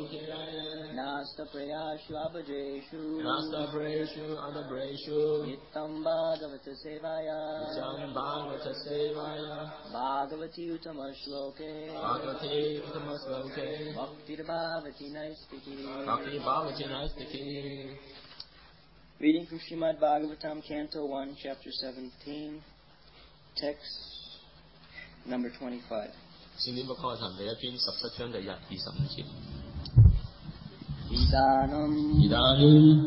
Nastaprayashu abhajeshu Nittam bhagavata sevaya Bhagavati utamashloke Bhaktir bhavati naistiki. Reading from Srimad Bhagavatam, Canto 1, Chapter 17, Text number 25. 聖典福課壇第一篇17章第25節。 Idanam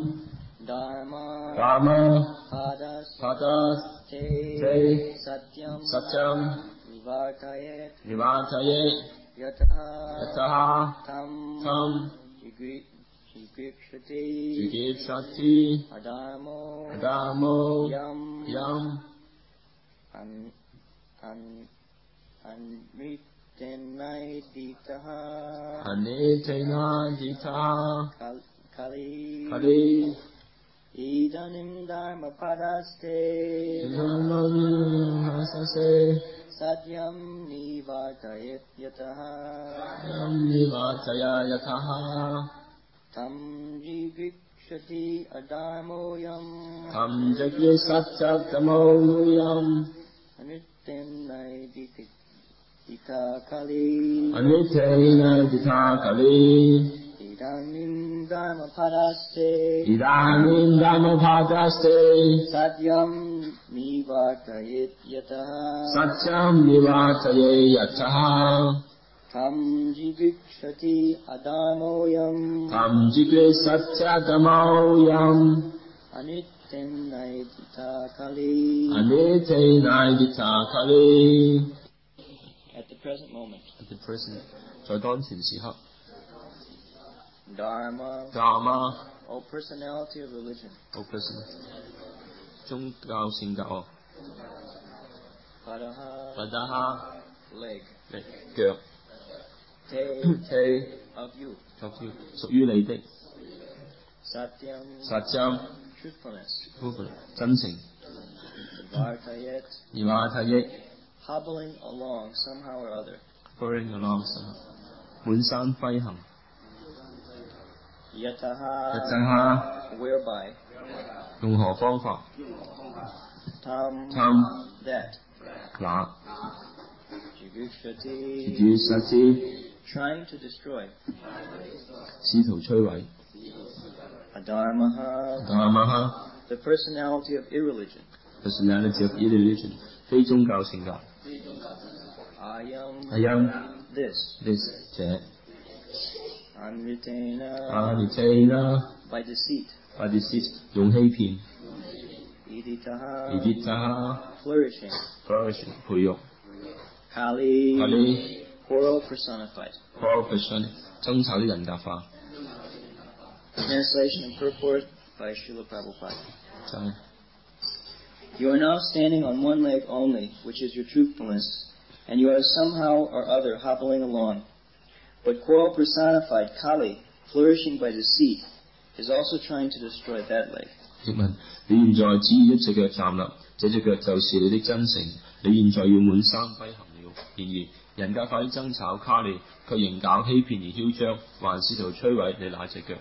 Dharma Padas Te Satyam Nivartayet Yataha Tam Jigipshati Adamo Yam Anitenaiditaha Kali Idanim Dharma Padaste Satyam Nivartayet Yataha Tam Jigikshati Adharmoyam Anitenaidita Kali Idanim Dharma Padaste Satyam Nivartayet Yataha Tam Jigikshati Adharmoyam Anitenaidita Kali. At the present moment. 在當前時刻 Dharma O personality of religion. 宗教性格 Padaha Leg 腳 Te of you. 屬於你的 Satyam Truthfulness 真誠 Nivartayet Hobbling along somehow or other. 滿山飛行 Yataha whereby. 用何方法 Tam that. 那 Jigikshati trying to destroy. 試圖摧毀 Adharmaha the personality of irreligion. 非宗教性格 Ayam this 這 Anritena by deceit. 用欺騙 Iditaha flourishing. 培育 Kali quarrel personified. 爭吵的人格化 Translation and purport by Srila Prabhupada. 就係 You are now standing on one leg only, which is your truthfulness, and you are somehow or other hobbling along. But quarrel personified, Kali, flourishing by deceit, is also trying to destroy that leg. 譯文：你現在只以一隻腳站立，這隻腳就是你的真誠。你現在要滿山飛行了。然而，人格化的爭吵，卡利卻仍搞欺騙而囂張，還試圖摧毀你那隻腳。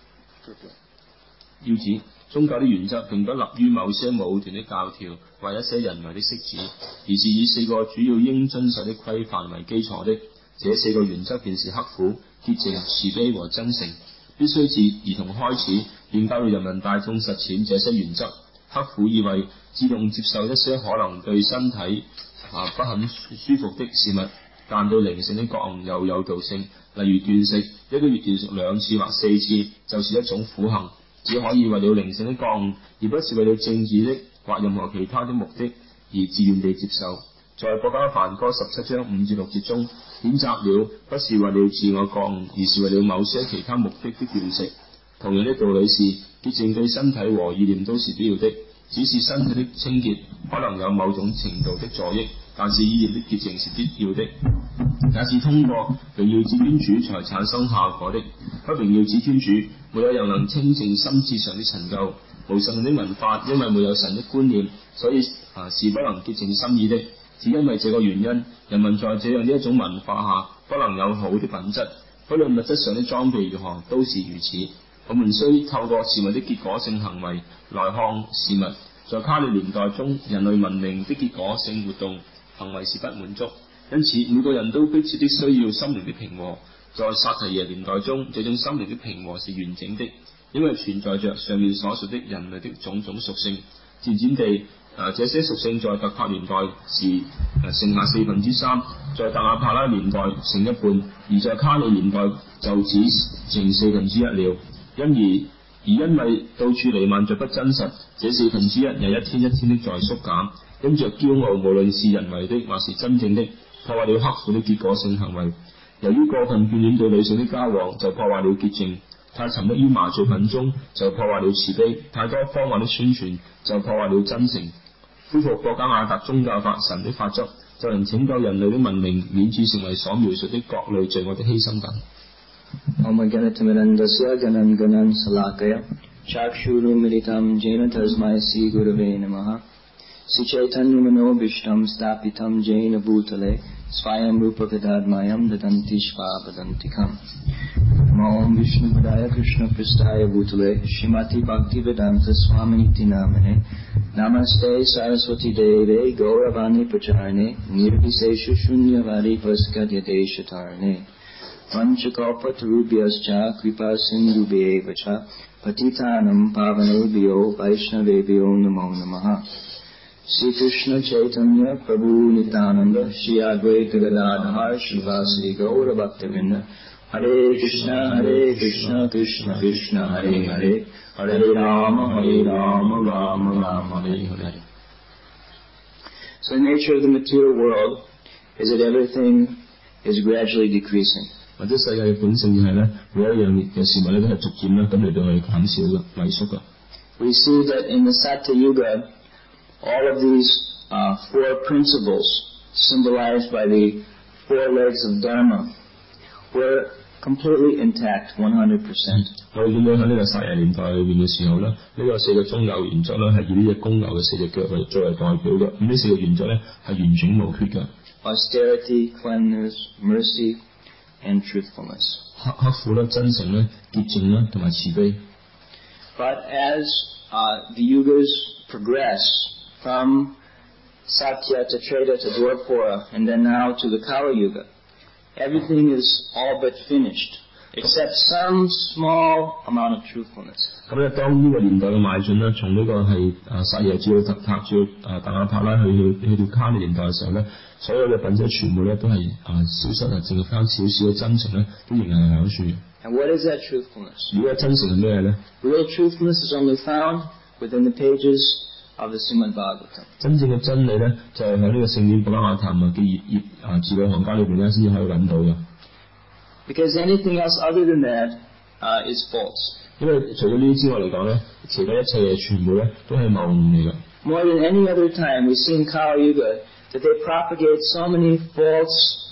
要指宗教的原則並不立於某些武斷的教條或一些人為的飾旨，而是以4個主要應遵守的規範為基礎的。這4個原則便是刻苦、潔淨、慈悲和真誠。必須自兒童開始便教導人民大眾實踐這些原則。刻苦意味自動接受一些可能對身體不很舒服的事物，但對靈性的覺悟又有導性。例如斷食，一個月斷食2次或4次，就是一種苦行，只可以為了靈性的覺悟，而不是為了政治的或任何其他的目的而自願地接受。在《博伽梵歌》17章5至6節中，譴責了不是為了自我覺悟，而是為了某些其他目的的斷食。同樣的道理是，潔淨對身體和意念都是必要的，只是身體的清潔可能有某種程度的助益，但是意念的潔淨是必要的，也是通過榮耀至尊主才產生效果的。不榮耀至尊主，沒有人能清淨心智上的陳舊。無神的文化，因為沒有神的觀念，所以是不能潔淨心意的。只因為這個原因，人民在這樣的一種文化下，不能有好的品質。 不論物質上的裝備如何，都是如此。我們需透過事物的結果性行為來看事物。在卡利年代中，人類文明的結果性活動行為是不滿足，因此每個人都迫切的需要心靈的平和。在薩提耶年代中，這種心靈的平和是完整的，因為存在着上面所述的人類的種種屬性。漸漸地，這些屬性在特帕年代是剩下3/4，在特亞帕拉年代剩一半，而在卡利年代就只剩1/4了。因為到處彌漫着不真實，這1/4也一天一天的在縮減。因着驕傲，無論是人為的或是真正的，破壞了刻苦的結果性行為。由於過分眷戀對女性的交往，就破壞了潔淨；太沉溺於麻醉品中，就破壞了慈悲；太多荒謬的宣傳，就破壞了真誠。恢復國家亞達宗教法神的法則，就能拯救人類的文明，免至成為所描述的各類罪惡的犧牲品。 Om Ganatamilandasya Ganan Ganan Salakaya Chakshurumilitam Jena Tasmaisi Gurave Namaha Sichaitanyamano Vishtam Stapitam Jena Bhutale Swayam Rupa Vedadmayam Dadanti Shvapadantikam Om Vishnu Padaya Krishna Pristaya Bhutale Shrimati Bhakti Vedanta Swaminiti Namane Namaste Saraswati Deve Gauravani Pracharne Nirvisesha Shunyavadi Vaskadya Deshatarne Panchakalpatarubhyascha kripa sindhubhyeva cha patitanam pavanebhyo vaishnavebhyo namo namaha. Sri Krishna Chaitanya Prabhu Nityananda Shri Advaita Gadadhar Srivasadi Gaura Bhaktivinoda Hare Krishna Krishna Krishna Hare Hare Hare Rama Rama Rama Hare Hare. So the nature of the material world is that everything is gradually decreasing. 或者世界嘅本性就係咧，每一樣嘅事物咧都係逐漸咧咁嚟到去減少嘅、萎縮嘅。 We see that in the Satya Yuga, all of these 4 principles, symbolized by the 4 legs of Dharma, were completely intact, 100%. 我哋見到喺呢個薩耶年代裏邊嘅時候咧，呢、個4個宗教原則咧係以呢隻公牛嘅4隻腳作為代表嘅。咁呢4個原則咧係完整無缺嘅。 Austerity, cleanliness, mercy, and truthfulness. 刻苦啦、真誠啦、潔淨啦同埋慈悲。 But as the yugas progress from Satya to Treta to Dwapara and then now to the Kali Yuga, everything is all but finished, except some small amount of truthfulness. 咁咧，當呢個年代嘅邁進咧，從呢個係薩耶至到特塔至到特亞帕拉去到卡利年代嘅時候咧，所有嘅品質全部咧都係消失啦，淨係翻少少嘅真誠咧，都仍然係喺處。 And what is that truthfulness? 如果真誠係咩咧 Real truthfulness is only found within the pages of the Srimad Bhagavatam. 真正嘅真理咧，就係喺呢個聖典補加雅談嘅頁字裏行間裏邊咧，先至可以揾到嘅。 Because anything else other than that is false. 因為除咗呢啲之外嚟講咧，其他一切嘢全部咧都係謬誤嚟嘅。 More than any other time, we see in Kali Yuga that they propagate so many false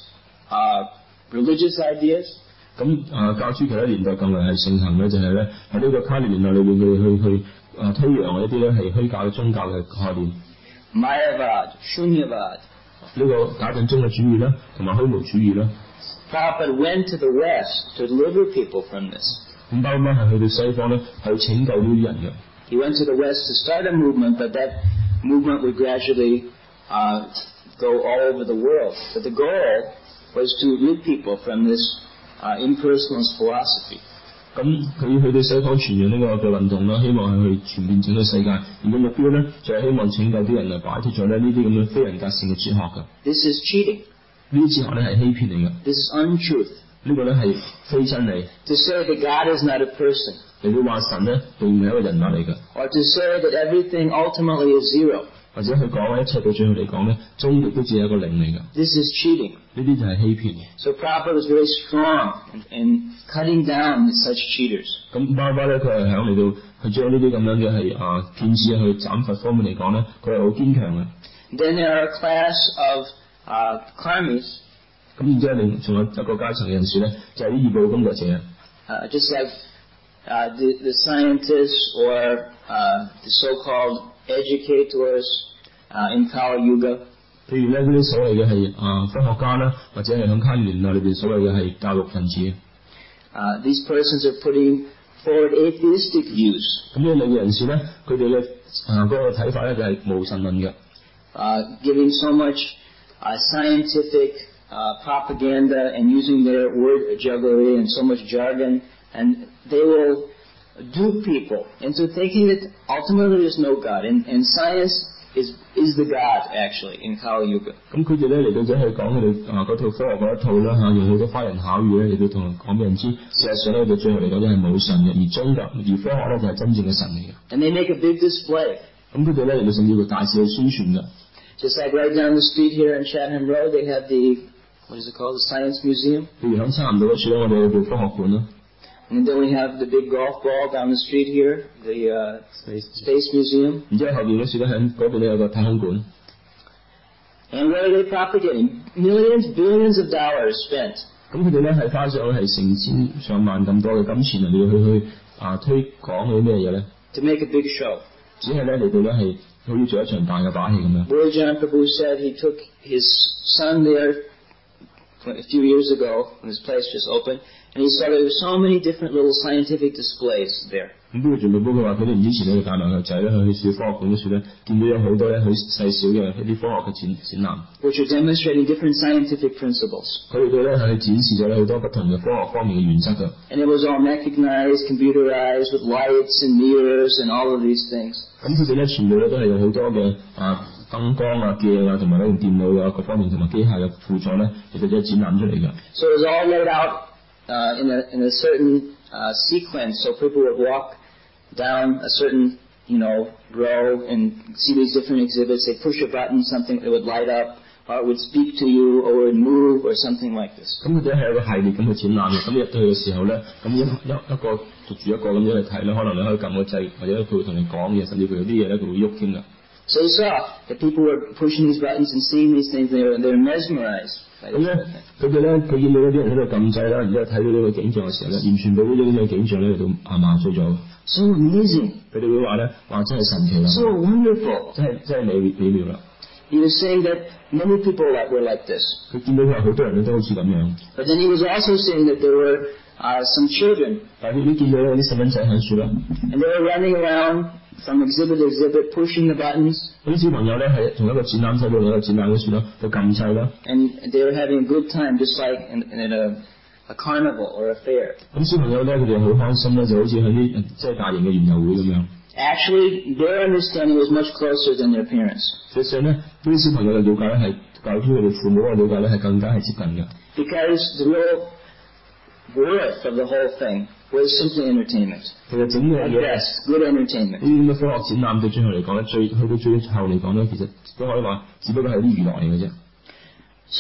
religious ideas. 咁較之其他年代更為係盛行嘅就係咧喺呢個卡利年代裏邊，佢哋去推揚一啲咧係虛假嘅宗教嘅概念。 Mayavad, Shunyavad. 呢個假定宗嘅主義啦，同埋虛無主義啦。 Prabhupada went to the West to deliver people from this. 咁包括係去到西方咧，係拯救呢啲人嘅。 He went to the West to start a movement, but that movement would gradually go all over the world. But the goal was to rid people from this impersonalist philosophy. 咁佢去到西方傳揚呢個嘅運動啦，希望係去傳遍整個世界。而個目標咧，就係希望拯救啲人啊，擺脫咗咧呢啲咁嘅非人格性嘅哲學嘅。 This is cheating. 呢啲哲學咧係欺騙嚟嘅。 This is untruth. 呢個咧係非真理。 To say that God is not a person. 你要話神咧並唔係一個人物嚟嘅。 Or to say that everything ultimately is zero. 或者佢講一切到最後嚟講咧，終極都只係一個零嚟嘅。 This is cheating. 呢啲就係欺騙。 So Prabhupada was very strong in cutting down such cheaters. 咁巴巴咧，佢係響嚟到去將呢啲咁樣嘅係騙子去斬罰方面嚟講咧，佢係好堅強嘅。 Then there are a class of karmis. 咁然之後，另仲有一個階層嘅人士咧，就係啲義務工作者。 Just like the scientists or the so-called educators in Kali Yuga. 譬如咧嗰啲所謂嘅係科學家啦，或者係響卡利年代裏邊所謂嘅係教育分子。 these persons are putting forward atheistic views. 咁呢類嘅人士咧，佢哋嘅嗰個睇法咧就係無神論嘅。 Giving so much scientific propaganda and using their word jugglery and so much jargon, and they will dupe people into thinking that ultimately there's no God, and science is the God actually in Kali Yuga. 咁佢哋咧嚟到就係講佢哋嗰套科學嗰一套啦嚇，用好多花言巧語咧嚟到同人講俾人知，事實上咧到最後嚟講都係冇神嘅，而科學咧就係真正嘅神嚟嘅。 And they make a big display. 咁佢哋咧嚟到甚至會大肆去宣傳嘅。 Just like right down the street here in Chatham Road, they have what is it called, the Science Museum. 譬如響差唔多嗰處咧，我哋有部科學館啦。 And then we have the big golf ball down the street here, the Space Museum. 然之後後邊嗰處咧喺嗰邊咧有個太空館。 And what are they propagating? Millions, billions of dollars spent. 咁佢哋咧係花咗係成千上萬咁多嘅金錢嚟到去推廣嗰啲咩嘢咧 ？To make a big show. 只係咧嚟到咧係好似做一場大嘅把戲咁樣。 Guru John Prabhu said he took his son there a few years ago when his place just opened, and he saw there were so many different little scientific displays there. 咁呢個仲冇佢話佢哋之前咧帶埋個仔咧去小科學館嗰處咧，見到有好多咧好細小嘅一啲科學嘅展覽 ，which are demonstrating different scientific principles. 佢哋咧係展示咗好多不同嘅科學方面嘅原則嘅。 And it was all mechanized, computerized, with lights and mirrors and all of these things. 咁佢哋咧全部咧都係有好多嘅燈光鏡同埋咧用電腦各方面同埋機械嘅輔助咧，其實都係展覽出嚟嘅。 So it was all laid out in a certain sequence, so people would walk down a certain row and see these different exhibits. They push a button, something it would light up, or it would speak to you, or it would move, or something like this. 咁佢哋係有個系列咁嘅展覽嘅，咁入到去嘅時候咧，咁一個逐住一個咁樣去睇咧，可能你可以撳個掣，或者佢會同你講嘢，甚至乎有啲嘢咧佢會喐添㗎。 So you saw that people were pushing these buttons and seeing these things. They're mesmerized. 咁咧，佢哋咧，佢見到一啲人喺度撳掣啦，然之後睇到呢個景象嘅時候咧，完全俾呢啲咁嘅景象咧嚟到麻醉咗。 So amazing. 佢哋會話咧，話真係神奇啦。 So wonderful. 真係美妙啦。 He was saying that many people were like this. 佢見到佢話好多人都好似咁樣。 But then he was also saying that there were some children. 但係佢見到有啲細蚊仔喺處啦。 And they were running around from exhibit to exhibit, pushing the buttons. 嗰啲小朋友咧係從一個展覽室到另一個展覽嗰處啦，去撳掣啦。 And they were having a good time, just like in a carnival or a fair. 咁小朋友咧，佢哋好開心咧，就好似喺啲即係大型嘅園遊會咁樣。 Actually, their understanding was much closer than their parents. 實際上咧，呢啲小朋友嘅了解咧係較於佢哋父母嘅了解咧係更加係接近嘅。 Because the real worth of the whole thing was simply entertainment. 其實整樣嘢 Yes, good entertainment. 呢啲咁嘅科學展覽到最後嚟講咧，去到最後嚟講咧，其實都可以話，只不過係啲娛樂嚟嘅啫。 So,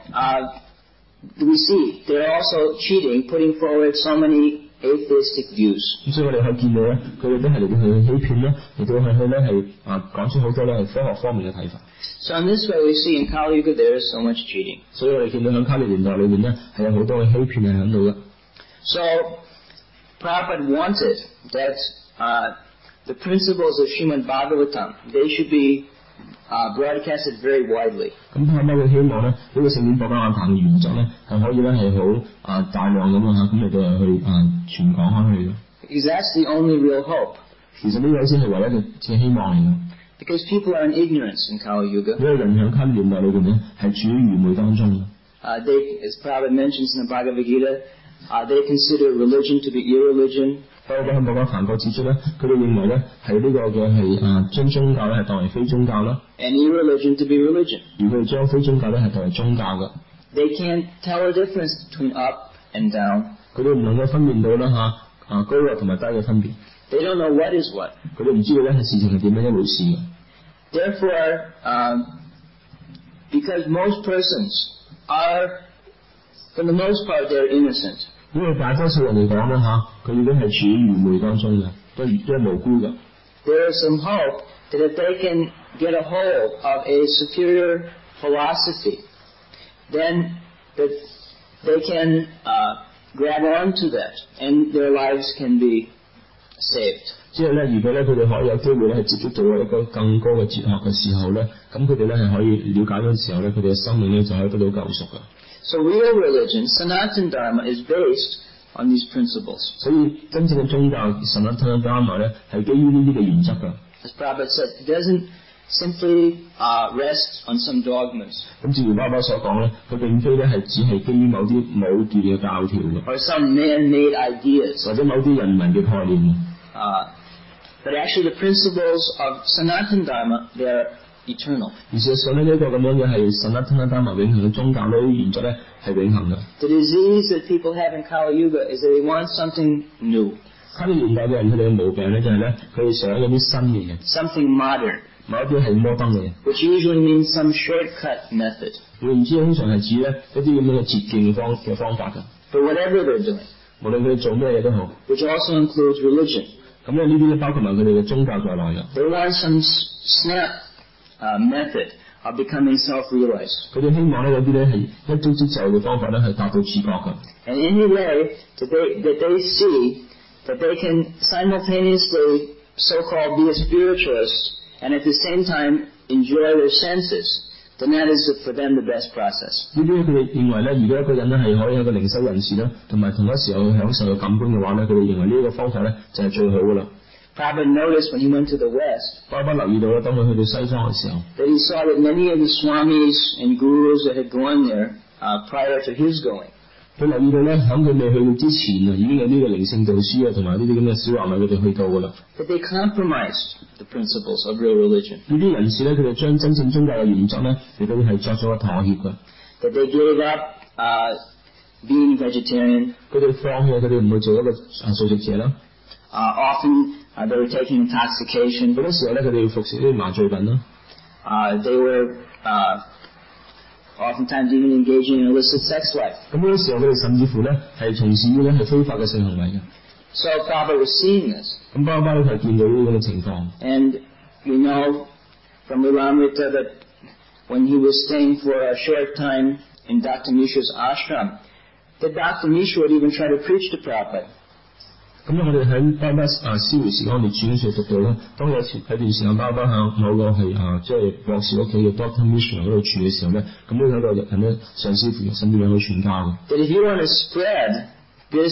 we see they're also cheating, putting forward so many atheistic views. 咁所以我哋可以見到咧，佢哋都係嚟到去欺騙啦，嚟到去咧係講出好多咧係科學方面嘅睇法。 So in this way, we see in Kali Yuga there is so much cheating. 所以我哋見到喺卡利年代裏面咧係有好多嘅欺騙係喺度嘅。 So Prabhupada wanted that the principles of Srimad Bhagavatam, they should be broadcasted very widely. 咁他媽佢希望咧呢個聖典博家亞壇嘅原則咧係可以咧係好大量咁咁嚟到去傳講開去嘅。 Because that's the only real hope. 其實呢個先係唯一嘅希望嚟嘅。 Because people are in ignorance in Kali Yuga. 因為人喺卡利年代裏邊咧係處於愚昧當中嘅。 As Prabhupada mentions in the Bhagavad Gita, they consider religion to be irreligion. 所以喺博家梵國指出咧，佢哋認為咧係呢個嘅係將宗教咧係當為非宗教啦。 And irreligion to be religion. 而佢哋將非宗教咧係當為宗教嘅。 They can't tell the difference between up and down. 佢哋唔能夠分辨到啦高啊同埋低嘅分別。 They don't know what is what. 佢哋唔知道咧係事情係點樣一回事嘅。 Therefore, because most persons are, for the most part, they're innocent. 因為大多數人嚟講咧佢已經係處於愚昧當中嘅，都係無辜嘅。 There is some hope that if they can get a hold of a superior philosophy, then that they can grab onto that, and their lives can be saved. 即係咧，如果咧佢哋可以有機會咧係接觸到一個更高嘅哲學嘅時候咧，咁佢哋咧係可以了解嗰陣時候咧，佢哋嘅生命咧就可以得到救贖嘅。 So real religion, Sanatana Dharma, is based on these principles. 所以真正嘅宗教 Sanatana Dharma 咧係基於呢啲嘅原則㗎。 As Prabhupada said, it doesn't simply rest on some dogmas 咁正如爸爸所講咧，佢並非咧係只係基於某啲武斷嘅教條嘅， or some man-made ideas, 或者某啲人民嘅概念。 but actually the principles of Sanatana Dharma, they're eternal. 而事實上咧，呢一個咁樣嘅係 Sanatana Dharma 永恆嘅宗教呢啲原則咧係永恆嘅。 The disease that people have in Kali Yuga is that they want something new, 卡呢年代嘅人佢哋嘅毛病咧就係咧，佢哋想有啲新嘅嘢， something modern, 某一啲係摩登嘅嘢。 which usually means some shortcut method 換言之，通常係指咧一啲咁樣嘅捷徑嘅方法㗎。 for whatever they're doing, 無論佢哋做咩嘢都好， which also includes religion. 咁咧呢啲咧包括埋佢哋嘅宗教在內嘅。 They want some snap method of becoming self-realized. 佢哋希望咧有啲咧係一朝即就嘅方法咧係達到自覺㗎。 And any way that they see that they can simultaneously so-called be a spiritualist and at the same time enjoy their senses, then that is for them the best process. 呢啲佢哋認為咧，如果一個人咧係可以一個靈修人士咧，同埋同一時候享受嘅感官嘅話咧，佢哋認為呢一個方法咧就係最好㗎啦。 Prabhupada noticed when he went to the West 爸爸留意到咧，當佢去到西方嘅時候， that he saw that many of the swamis and gurus that had gone there prior to his going, 佢留意到咧，喺佢未去到之前啊，已經有呢個靈性導師啊，同埋呢啲咁嘅小華米佢哋去到㗎啦。 that they compromised the principles of real religion, 呢啲人士咧，佢哋將真正宗教嘅原則咧，亦都係作咗個妥協㗎。 that they gave up being vegetarian. 佢哋放棄，佢哋唔會做一個素食者啦。 Often they were taking intoxication. 好多時候咧，佢哋要服食呢啲麻醉品啦。 They were oftentimes even engaging in illicit sex life. 咁好多時候佢哋甚至乎咧係從事呢啲係非法嘅性行為嘅。 So Prabhupada was seeing this. 咁巴巴咧係見到呢啲咁嘅情況。 And we know from Lilamrita that when he was staying for a short time in Dr. Mishra's ashram, that Dr. Mishra would even try to preach to Prabhupada. 咁咧，我哋喺巴巴思回時光列傳嗰時讀到咧，當有段時間巴巴向某個係即係博士屋企嘅 Dr. Mishra 嗰度住嘅時候咧，咁呢有一個人咧上師傅甚至兩個傳教嘅。 That if you want to spread this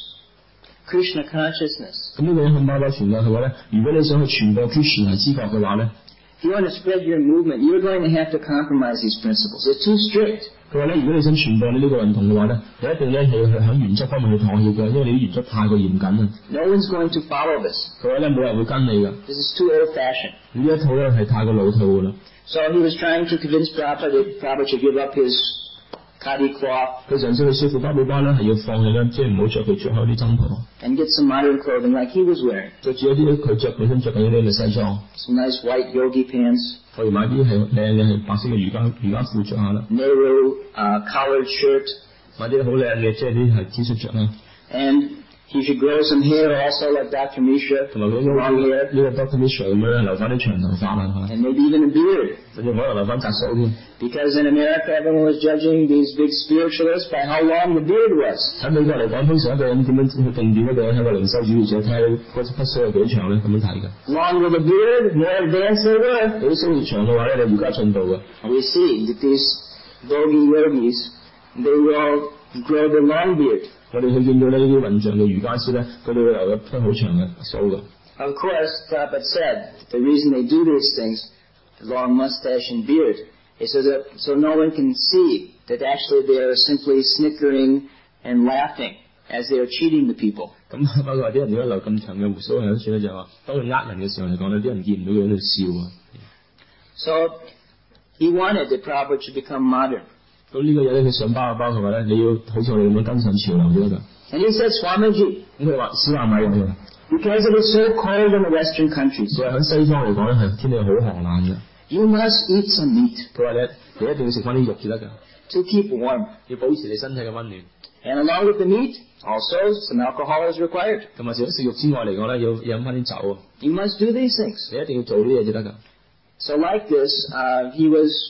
Krishna consciousness, 咁呢個人向巴巴傳教，佢話咧，如果你想去傳播 Krishna 知覺嘅話咧， if you want to spread your movement, you're going to have to compromise these principles. They're too strict. 佢話咧，如果你想傳播你呢個運動嘅話咧，你一定咧係去喺原則方面去妥協嘅，因為你啲原則太過嚴謹啦。 No one's going to follow this. 佢話咧，冇人會跟你㗎。 This is too old-fashioned. 呢一套咧係太過老套㗎啦。 So he was trying to convince Prabhupada that Prabhupada should give up his khadi cloth 佢嘗試去說服巴比巴咧係要放棄咧，即係唔好着佢着開啲僧袍， and get some modern clothing like he was wearing. 着住一啲佢本身着緊啲嘅西裝， Some nice white yogi pants, 可以買啲係靚嘅係白色嘅瑜伽褲着下啦， Nehru collared shirt, 買啲好靚嘅即係啲係 T 恤着啦， and he should grow some hair also like Dr. Mishra, 同埋佢應該 long hair, 呢個 Dr. Mishra 咁樣留翻啲長頭髮啦， and maybe even a beard. 甚至可能留翻紮鬚添。 Because in America, everyone was judging these big spiritualists by how long the beard was. 喺美國嚟講，通常一個人點樣去定點一個人係一個靈修主義者，睇下嗰筆須有幾長咧，咁樣睇嘅。 Longer the beard, more advanced they were. 你啲須越長嘅話咧，你瑜伽進步嘅。 And we see that these yogi yogis, they will grow their long beard. 我哋去見到呢啲混像嘅瑜伽師咧，佢哋會留一筆好長嘅須嘅。 Of course, Prabhupada said the reason they do these things, the long mustache and beard, is so no one can see that actually they are simply snickering and laughing as they are cheating the people. 咁包括啲人點解留咁長嘅胡鬚係好處咧，就係話當佢呃人嘅時候嚟講咧，啲人見唔到佢喺度笑啊。 So he wanted that Prabhupada should become modern. 咁呢個嘢咧，佢上包佢話咧，你要好似我哋咁樣跟上潮流先得㗎。 And he said, Swamiji, 咁佢話小亞米咁啊， because it is so cold in the Western countries, 佢話喺西方嚟講咧係天氣好寒冷嘅。 you must eat some meat 佢話你一定要食翻啲肉至得㗎， to keep warm. 要保持你身體嘅温暖。 And along with the meat, also some alcohol is required. 同埋除咗食肉之外嚟講咧，要飲翻啲酒啊！ You must do these things. 你一定要做呢啲嘢至得㗎。 So like this, he was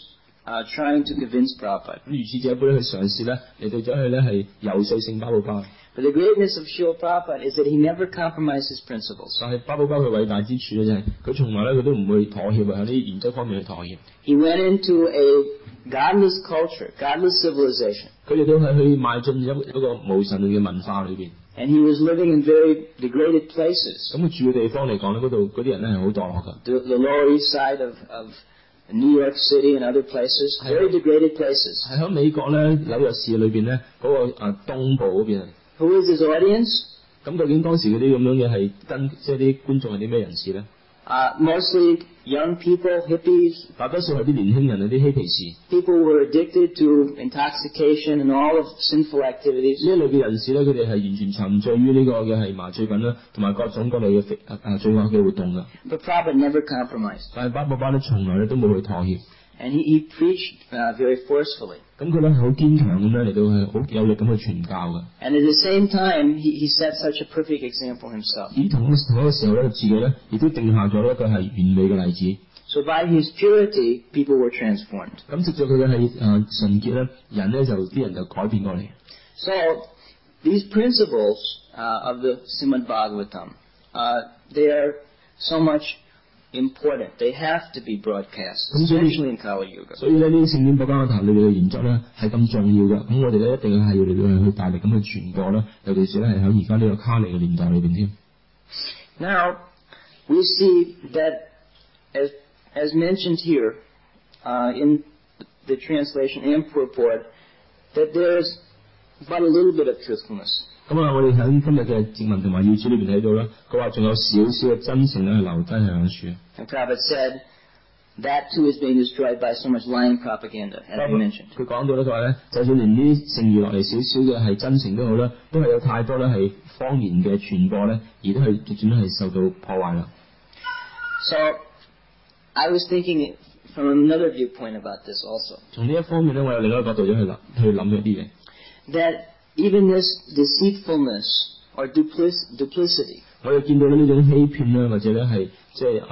trying to convince Prabhupada. 咁如此者一般咧，佢嘗試咧嚟到咗去咧係游說聖巴寶巴。 But the greatness of Srila Prabhupada is that he never compromised his principles. 但係巴寶巴佢偉大之處咧就係佢從來咧佢都唔會妥協喺呢啲原則方面去妥協。 He went into a godless culture, godless civilization. 佢哋都係去邁進一個無神論嘅文化裏邊。 And he was living in very degraded places. 咁佢住嘅地方嚟講咧，嗰度嗰啲人咧係好墮落㗎。 The Lower East Side of New York City and other places, very degraded places. 係喺美國咧紐約市裏邊咧嗰個東部嗰邊。 Who is his audience? 咁究竟當時嗰啲咁樣嘅係跟即係啲觀眾係啲咩人士咧 ？Mostly young people, hippies. 大多數係啲年輕人，啲嬉皮士。 People who are addicted to intoxication and all of sinful activities. 呢一類嘅人士咧，佢哋係完全沉醉於呢個嘅係麻醉品啦，同埋各種各類嘅罪惡嘅活動㗎。 But Prabhupada never compromised. 但係巴寶巴咧，從來咧都冇去妥協。 And he preached very forcefully. 咁佢咧係好堅強咁樣嚟到係好有力咁去傳教㗎。 And at the same time, he set such a perfect example himself. 同一個時候咧，自己咧亦都定下咗一個係完美嘅例子。 So by his purity, people were transformed. 咁藉著佢嘅係純潔咧，啲人就改變過嚟。 So these principles of the Srimad Bhagavatam, they are so much important. They have to be broadcast, especially in Kali Yuga. 所以咧，呢啲聖典寶鑑裏邊嘅原則咧係咁重要嘅。咁我哋咧一定係要嚟到去大力咁去傳播啦，尤其是咧係喺而家呢個卡尼嘅年代裏邊添。 Now we see that as mentioned here in the translation and purport, that there's but a little bit of truthfulness. 咁我哋喺今日嘅經文同埋要旨裏邊睇到咧，佢話仲有少少嘅真誠咧係留低喺處。 And Prabhupada said that too is being destroyed by so much lying propaganda, as we mentioned. 佢講到咧，佢話咧，就算連啲剩餘落嚟少少嘅係真誠都好啦，都係有太多咧係謊言嘅傳播咧，而都係逐漸咧係受到破壞啦。 So I was thinking from another viewpoint about this also. 從呢一方面咧，我有另一個角度去諗一啲嘢。 That even this deceitfulness or duplicity. 我哋見到呢種欺騙啦，或者咧係即係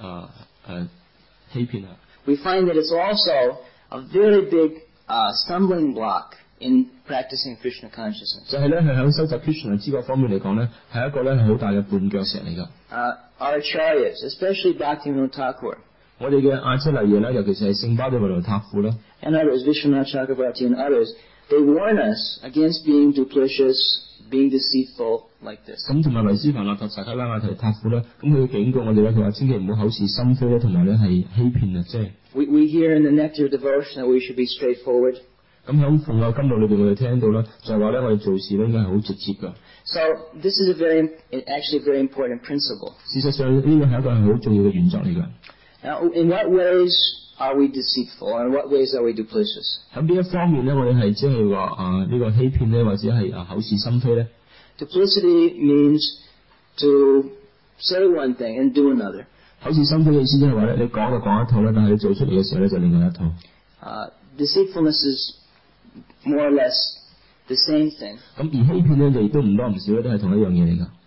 欺騙啊。 We find that it's also a very big stumbling block in practicing Krishna consciousness. 就係咧係喺收集 Krishna 知覺方面嚟講咧，係一個咧係好大嘅絆腳石嚟㗎。 Our acharyas, especially Bhaktivinoda Thakur. 我哋嘅阿七黎耶啦，尤其是係聖巴地維羅塔庫啦。 And others, Vishwanath Chakravarti and others, they warn us against being duplicitous, being deceitful like this. 咁同埋維斯凡納塔薩卡拉亞提塔庫啦，咁佢警告我哋咧，佢話千祈唔好口是心非咧，同埋咧係欺騙啊，即係。 We hear in the Nectar devotion that we should be straightforward. 咁喺奉愛甘露裏邊，我哋聽到咧，就係話咧，我哋做事咧應該係好直接㗎。 So this is actually a very important principle. 事實上呢個係一個係好重要嘅原則嚟㗎。 Now, in what ways are we deceitful, and in what ways are we duplicitous? 喺邊一方面咧，我哋係即係話呢個欺騙咧，或者係口是心非咧？ Duplicity means to say one thing and do another. 口是心非嘅意思即係話咧，你講就講一套啦，但係你做出嚟嘅時候咧就另外一套。 Deceitfulness is more or less the same thing. 咁而欺騙咧就亦都唔多唔少咧，都係同一樣嘢嚟㗎。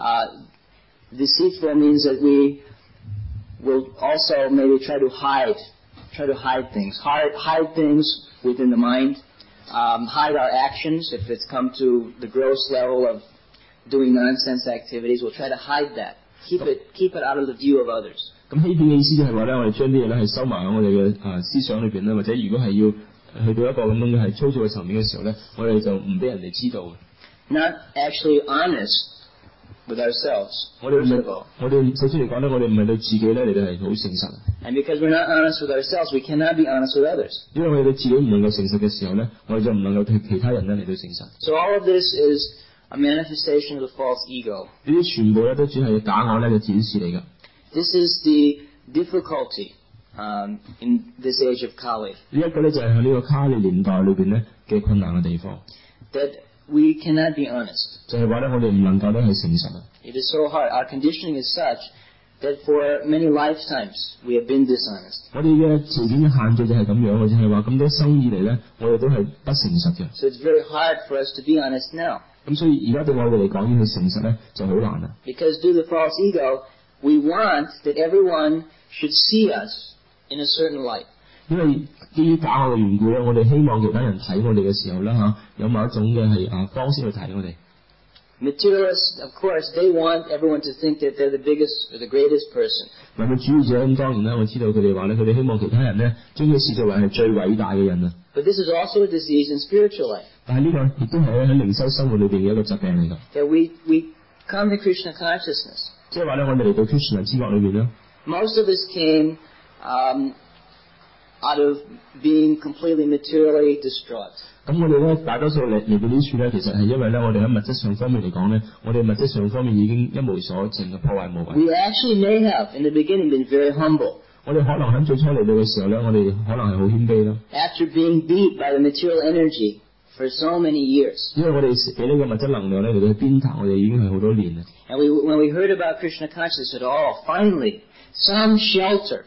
Deceitful means that we will also maybe try to hide things, hide things within the mind, hide our actions. If it's come to the gross level of doing nonsense activities, we'll try to hide that, keep it out of the view of others. 咁欺騙嘅意思就係話咧，我哋將啲嘢咧係收埋喺我哋嘅思想裏邊咧，或者如果係要去到一個咁樣嘅係粗糙嘅層面嘅時候咧，我哋就唔俾人哋知道。 Not actually honest with ourselves. 我哋首先嚟講咧，我哋唔係對自己咧嚟到係好誠實。 And because we're not honest with ourselves, we cannot be honest with others. 因為我哋對自己唔能夠誠實嘅時候咧，我哋就唔能夠對其他人咧嚟到誠實。 So all of this is a manifestation of the false ego. 呢啲全部咧都只係假我咧嘅展示嚟㗎。 This is the difficulty in this age of Kali. 呢一個咧就係喺呢個卡利年代裏邊咧嘅困難嘅地方。 That we cannot be honest. 就係話咧，我哋唔能夠咧係誠實啊。 It is so hard. Our conditioning is such that for many lifetimes we have been dishonest. 我哋嘅條件嘅限制就係咁樣嘅，就係話咁多生以嚟咧，我哋都係不誠實嘅。 So it's very hard for us to be honest now. 咁所以而家對我哋嚟講，要去誠實咧就好難啦。 Because due to the false ego, we want that everyone should see us in a certain light. 因為基於假我嘅緣故咧，我哋希望其他人睇我哋嘅時候咧有某一種嘅係方式去睇我哋。 Materialists, of course, they want everyone to think that they're the biggest or the greatest person. 嗱，個主義者咁當然啦，我知道佢哋話咧，佢哋希望其他人咧將佢視作為係最偉大嘅人啊。 But this is also a disease in spiritual life. 但係呢個亦都係喺靈修生活裏邊嘅一個疾病嚟㗎。 That we come to Krishna consciousness. 即係話咧，我哋嚟到 Krishna 知覺裏邊咧。 Most of us came out of being completely materially distraught. 咁我哋咧大多數嚟到呢處咧，其實係因為咧，我哋喺物質上方面嚟講咧，我哋物質上方面已經一無所剩嘅破壞無遺。 We actually may have, in the beginning, been very humble. 我哋可能喺最初嚟到嘅時候咧，我哋可能係好謙卑啦。 After being beat by the material energy for so many years. 因為我哋俾呢個物質能量咧嚟到去鞭撻我哋已經係好多年啦。 And when we heard about Krishna consciousness at all, finally, some shelter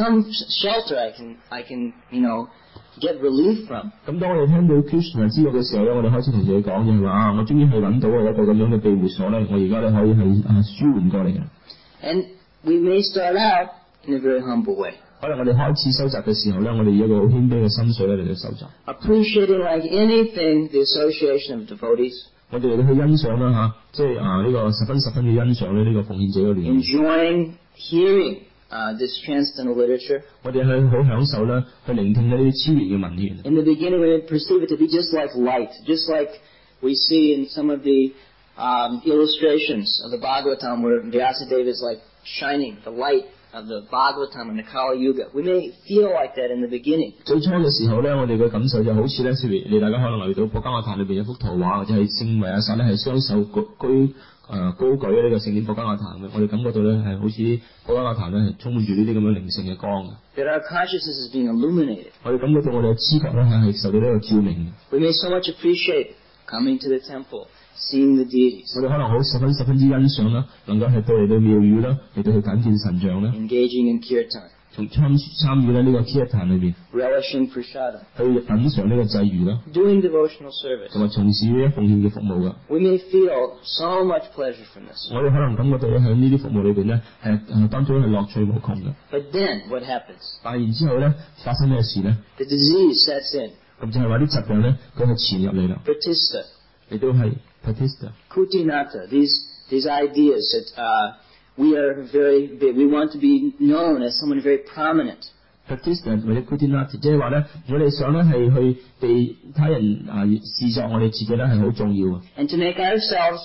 I can get relief from. 咁當我哋聽到 Krishna 知覺嘅時候咧，我哋開始同自己講嘢話我終於係揾到一個咁樣嘅庇護所咧，我而家咧可以係舒緩過嚟嘅。 And we may start out in a very humble way. 可能我哋開始收集嘅時候咧，我哋以一個好謙卑嘅心水咧嚟到收集。 Appreciating like anything the association of devotees. 我哋嚟到去欣賞啦即係呢個十分嘅欣賞咧呢個奉獻者嘅聯繫。 Enjoying hearing this transcendental literature. 我哋係好享受咧去聆聽呢啲超越嘅文獻。 In the beginning, we perceive it to be just like light, just like we see in some of the illustrations of the Bhagavatam, where Vyasadeva is like shining the light of the Bhagavatam in the Kali Yuga. We may feel like that in the beginning. 最初嘅時候咧，我哋嘅感受就好似咧，譬如你大家可能留意到《寶嘉亞壇》裏邊有幅圖畫，或者係聖維亞薩咧係雙手高舉呢個聖典《寶嘉亞壇》嘅，我哋感覺到咧係好似《寶嘉亞壇》咧係充滿住呢啲咁樣靈性嘅光嘅。 That our consciousness is being illuminated. 我哋感覺到我哋嘅知覺咧係受到呢個照明。 We may so much appreciate coming to the temple, seeing the deities. 我哋可能好十分之欣賞啦，能夠係嚟到廟宇啦，嚟到去揀見神像啦。 Engaging in kirtan. 從參與咧呢個 kirtan 裏邊。 Relishing prasada. 去品嚐呢個祭魚啦。 Doing devotional service. 同埋從事呢啲奉獻嘅服務㗎。 We may feel so much pleasure from this. 我哋可能感覺到咧喺呢啲服務裏邊咧係當中係樂趣無窮嘅。 But then what happens? 但係然之後咧發生咩事咧 The disease sets in. 咁就係話啲疾病咧佢係潛入嚟啦。 Pratista. 亦都係 Pratista. Kutinata. These ideas that we are very big. We want to be known as someone very prominent. Pratista 或者 Kutinata 即係話咧，我哋想咧係去被他人視作我哋自己咧係好重要嘅。 And to make ourselves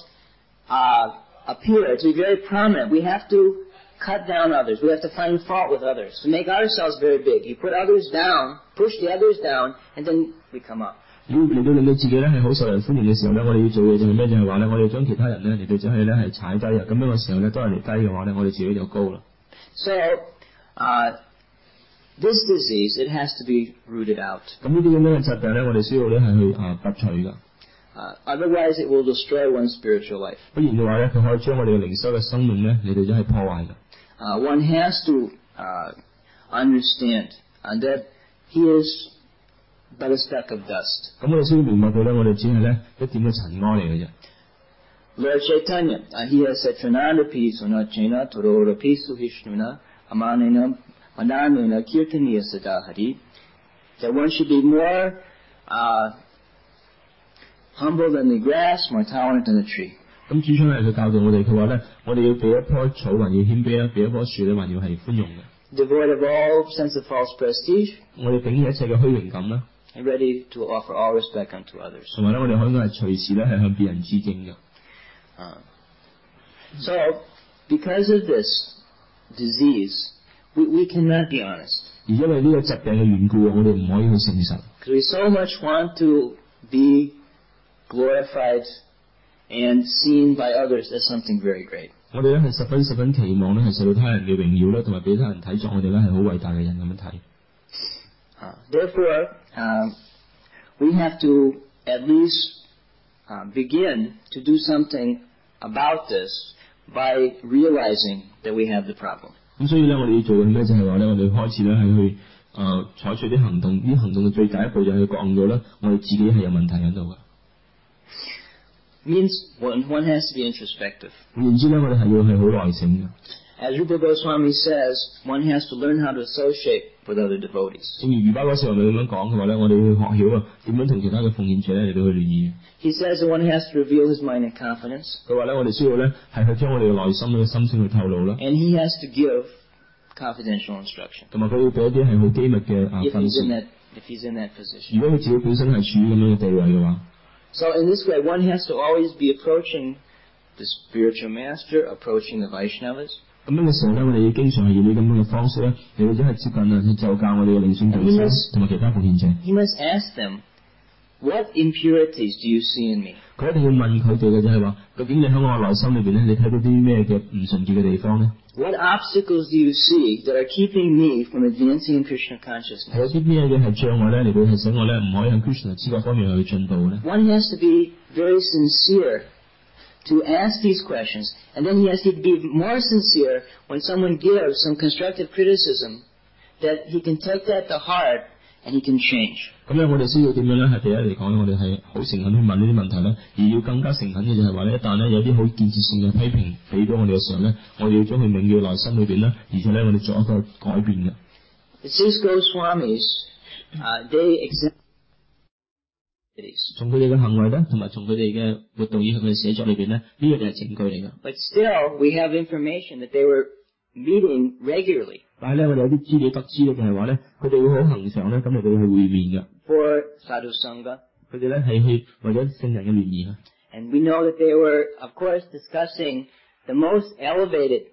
appear to be very prominent, we have to cut down others. We have to find fault with others. To make ourselves very big. You put others down, push the others down, and then we come up. 要嚟到令到自己咧係好受人歡迎嘅時候咧，我哋要做嘅就係咩？就係話咧，我哋將其他人咧嚟到將佢咧係踩低啊！咁樣嘅時候咧，當人嚟低嘅話咧，我哋自己就高啦。 So, this disease, it has to be rooted out. 咁呢啲咁樣嘅疾病咧，我哋需要咧係去拔除㗎。 Otherwise, it will destroy one's spiritual life. 不然嘅話咧，佢可以將我哋嘅靈修嘅生命咧嚟到咗係破壞㗎。 One has to understand that he is but a speck of dust. 咁我哋需要明白到咧，我哋只係咧一點嘅塵埃嚟嘅啫。 Lord Chaitanya, he has said, Tranadapi sunachena tororapi suhishnuna amanena mananena kirtaniya sadahari, that one should be more humble than the grass, more tolerant than the tree. 咁主張係佢教導我哋，佢話咧，我哋要比一棵草還要謙卑啦，比一棵樹咧還要係寬容嘅。 Devoid of all sense of false prestige. 我哋摒棄一切嘅虛榮感啦。 And ready to offer all respect unto others. 同埋咧，我哋可以係隨時咧係向別人致敬嘅。 So, because of this disease, we cannot be honest. 而因為呢個疾病嘅緣故，我哋唔可以去誠實。 Because we so much want to be glorified and seen by others as something very great. 我哋咧係十分期望咧係受到他人嘅榮耀啦，同埋俾他人睇作我哋咧係好偉大嘅人咁樣睇。 Therefore, we have to at least begin to do something about this by realizing that we have the problem. 咁所以咧，我哋要做嘅咩就係話咧，我哋開始咧係去採取啲行動。呢啲行動嘅最第一步就係去講咗咧，我哋自己係有問題喺度嘅。 Means one has to be introspective. 換言之咧，我哋係要係好內省嘅。 As Rupa Goswami says, one has to learn how to associate with other devotees. 正如如巴嗰時候咪咁樣講嘅話咧，我哋要學曉啊點樣同其他嘅奉獻者咧嚟到去聯誼。 He says that one has to reveal his mind in confidence. 佢話咧，我哋需要咧係去將我哋嘅內心嘅心聲去透露啦。 And he has to give confidential instruction. 同埋佢要俾一啲係好機密嘅訓示。 If he's in that position. 如果佢自己本身係處於咁樣嘅地位嘅話。 So in this way, one has to always be approaching the spiritual master, approaching the Vaishnavas. 咁樣嘅時候咧，我哋要經常係以呢咁樣嘅方式咧，嚟到係接近啊，去就教我哋嘅領宣導師同埋其他奉獻者。 He must ask them, what impurities do you see in me? 佢一定要問佢哋嘅就係話，究竟你喺我內心裏邊咧，你睇到啲咩嘅唔純潔嘅地方咧？ What obstacles do you see that are keeping me from advancing in Krishna consciousness? 係有啲咩嘅係障礙咧，嚟到係使我咧唔可以向 Krishna 知覺方面去進步咧？ One has to be very sincere to ask these questions, and then he has to be more sincere when someone gives some constructive criticism, that he can take that to heart and he can change. 咁咧，我哋需要點樣咧？係第一嚟講，我哋係好誠懇去問呢啲問題咧，而要更加誠懇嘅就係話咧，一旦咧有啲好建設性嘅批評俾到我哋嘅時候咧，我哋要將佢銘記內心裏邊咧，而且咧我哋作一個改變嘅。 The six Goswamis, they exempt. 從佢哋嘅行為咧，同埋從佢哋嘅活動以及佢哋寫作裏邊咧，呢個就係證據嚟嘅。 But still, we have information that they were meeting regularly. 但係咧，我哋有啲資料得知咧，就係話咧，佢哋會好恆常咧，咁嚟到去會面嘅。 For sadhu sangha. 佢哋咧係去為咗聖人嘅聯誼啊。 And we know that they were, of course, discussing the most elevated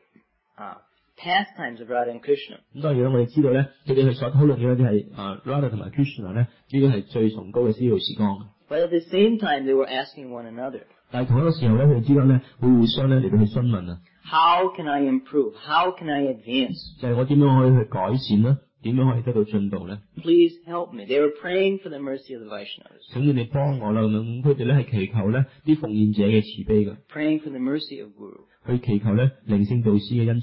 pastimes of Radha and Krishna. 咁當然啦，我哋知道咧，佢哋係所討論嘅就係Radha 同埋 Krishna 咧，呢個係最崇高嘅私欲時光。 But at the same time, they were asking one another. 但係同一個時候咧，佢哋之間咧會互相咧嚟到去詢問啊。 How can I improve? How can I advance? 就係我點樣可以去改善咧？點樣可以得到進步咧 ？Please help me. They were praying for the mercy of the Vaishnavas. 請你哋幫我啦咁樣，佢哋咧係祈求咧啲奉獻者嘅慈悲嘅。 Praying for the mercy of Guru. 去祈求咧靈性導師嘅恩慈。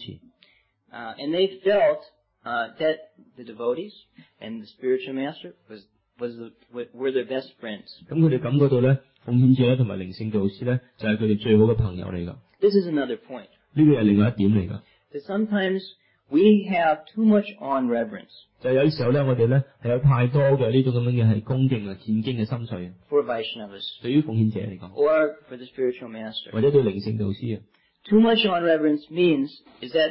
And they felt that the devotees and the spiritual master were their best friends. 咁佢哋感覺到咧，奉獻者同埋靈性導師咧，就係佢哋最好嘅朋友嚟㗎。 This is another point. 呢個係另外一點嚟㗎。 That sometimes we have too much on reverence. 就有時候咧，我哋咧係有太多嘅呢種咁樣嘅係恭敬啊、虔敬嘅心髓。 For Vaishnavas. 對於奉獻者嚟講。 Or for the spiritual master. 或者對靈性導師啊。 Too much on reverence means is that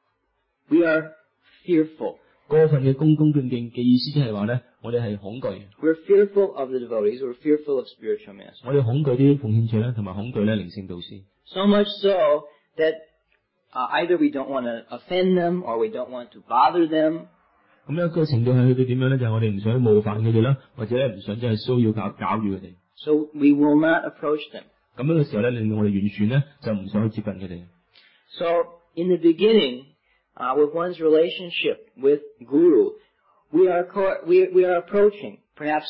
we are fearful. 過分嘅恭敬嘅意思即係話咧，我哋係恐懼。 We're fearful of the devotees. We're fearful of spiritual masters. 我哋恐懼啲奉獻者咧，同埋恐懼咧靈性導師。 So much so that either we don't want to offend them or we don't want to bother them. 咁樣個程度係去到點樣咧？就係我哋唔想冒犯佢哋啦，或者咧唔想真係騷擾搞住佢哋。 So we will not approach them. 咁樣嘅時候咧，令到我哋完全咧就唔想去接近佢哋。 So in the beginning, with one's relationship with Guru, we are approaching perhaps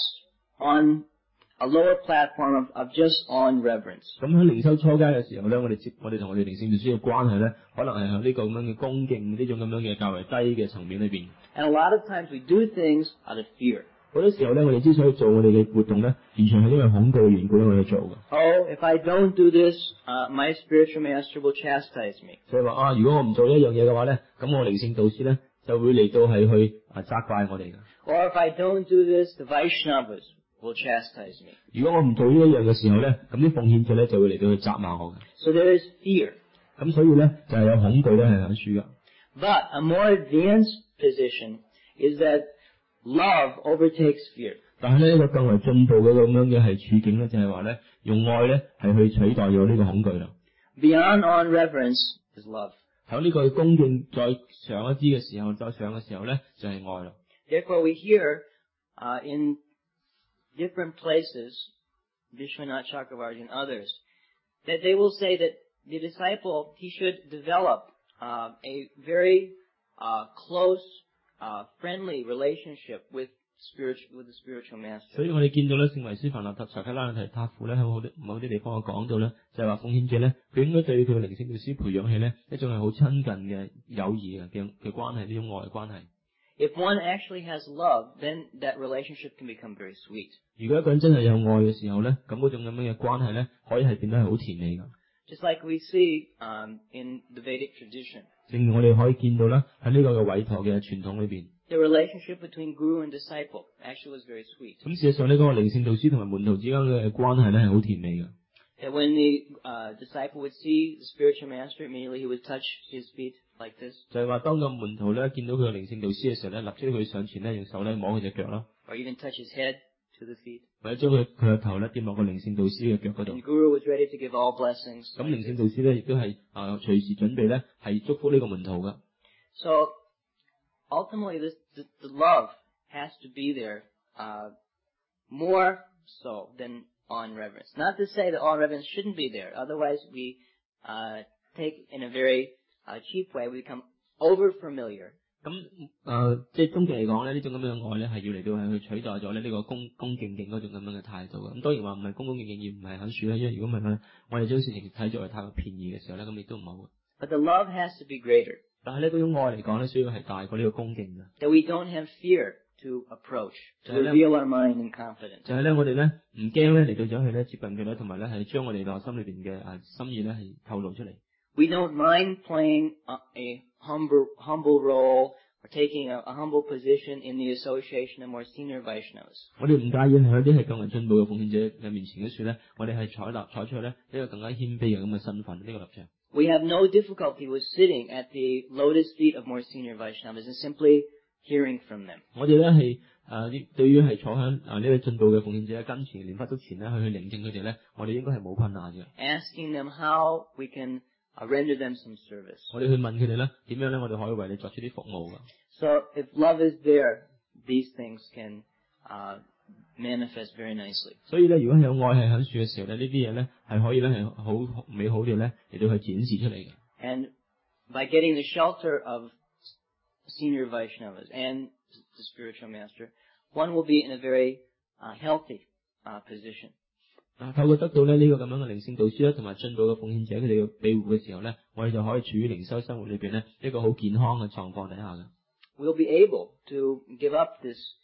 on a lower platform of just on reverence. 咁喺靈修初階嘅時候咧，我哋同我哋靈性導師嘅關係咧，可能係喺呢個咁樣嘅恭敬呢種咁樣嘅較為低嘅層面裏邊。 And a lot of times we do things out of fear. 好多時候咧，我哋之所以做我哋嘅活動咧，完全係因為恐懼嘅緣故咧，我哋做嘅。 Oh, if I don't do this, my spiritual master will chastise me. 所以話如果我唔做一樣嘢嘅話咧，咁我靈性導師咧就會嚟到係去責怪我哋嘅。 Or if I don't do this, the Vaishnavas will chastise me. 如果我唔做呢一樣嘅時候咧，咁啲奉獻者咧就會嚟到去責罵我嘅。 So there is fear. 咁所以咧就係有恐懼咧係喺處嘅。 But a more advanced position is that love overtakes fear. 但係呢一個更為進步嘅咁樣嘅係處境咧，就係話咧用愛咧係去取代咗呢個恐懼啦。 Beyond on reverence is love. 喺呢個恭敬再上一啲嘅時候，再上嘅時候咧就係愛啦。 Therefore we hear in different places, Vishwanath Chakravarti and others, that they will say that the disciple, he should develop a very close, friendly relationship with the spiritual master. 所以我哋見到咧，聖維斯凡納特查卡拉提塔父咧喺某啲地方講到咧，就係話奉獻者咧，佢應該對佢嘅靈性導師培養起咧一種係好親近嘅友誼嘅關係，呢種愛嘅關係。 If one actually has love, then that relationship can become very sweet. 如果一個人真係有愛嘅時候咧，咁嗰種咁樣嘅關係咧，可以係變得係好甜美噶。 Just like we see in the Vedic tradition. 正如我哋可以見到啦，喺呢個嘅委託嘅傳統裏邊， The relationship between guru and disciple actually was very sweet. 咁事實上呢嗰個靈性導師同埋門徒之間嘅關係咧係好甜美嘅。 That when the disciple would see the spiritual master, immediately he would touch his feet like this, 就係話當個門徒咧見到佢嘅靈性導師嘅時候咧，立即佢上前咧用手咧摸佢隻腳啦， or even touch his head to the feet. 或者將佢嘅頭咧掂落個靈性導師嘅腳嗰度。 And the guru was ready to give all blessings. 咁靈性導師咧亦都係隨時準備咧係祝福呢個門徒嘅。 So ultimately, the love has to be there more so than awe and reverence. Not to say that awe and reverence shouldn't be there. Otherwise, we take in a very cheap way. We become over familiar. 咁即係終極嚟講咧，呢種咁樣嘅愛咧係要嚟到係去取代咗咧呢個恭敬敬嗰種咁樣嘅態度嘅。咁當然話唔係恭敬敬而唔係肯恕啦，因為如果唔係咧，我哋將事情睇作為太過便宜嘅時候咧，咁亦都唔好嘅。 But the love has to be greater. 但係呢嗰種愛嚟講咧，需要係大過呢個恭敬嘅。 That we don't have fear to approach, to reveal our mind in confidence. 就係咧，我哋咧唔驚咧嚟到咗去咧接近佢咧，同埋咧係將我哋內心裏邊嘅心意咧係透露出嚟。 We don't mind playing a humble role or taking a humble position in the association of more senior Vaishnavas. 我哋唔介意係喺啲係更為進步嘅奉獻者嘅面前嘅説咧，我哋係採取咧一個更加謙卑嘅咁嘅身份呢個立場。 We have no difficulty with sitting at the lotus feet of more senior Vaishnavas and simply hearing from them. 我哋咧係對於係坐喺呢個進步嘅奉獻者跟前蓮花足前咧去聆聽佢哋咧，我哋應該係冇困難嘅。 Asking them how we can render them some service. 我哋去問佢哋咧點樣咧，我哋可以為你作出啲服務嘅。 So if love is there, these things can manifest very nicely. 所以咧，如果有愛係喺處嘅時候咧，呢啲嘢咧係可以咧係好美好嘅咧嚟到去展示出嚟嘅。 And by getting the shelter of senior Vaishnavas and the spiritual master, one will be in a very healthy position. 透過得到咧呢個咁樣嘅靈性導師啦，同埋進步嘅奉獻者佢哋嘅庇護嘅時候咧，我哋就可以處於靈修生活裏邊咧一個好健康嘅狀況底下嘅。 We'll be able to give up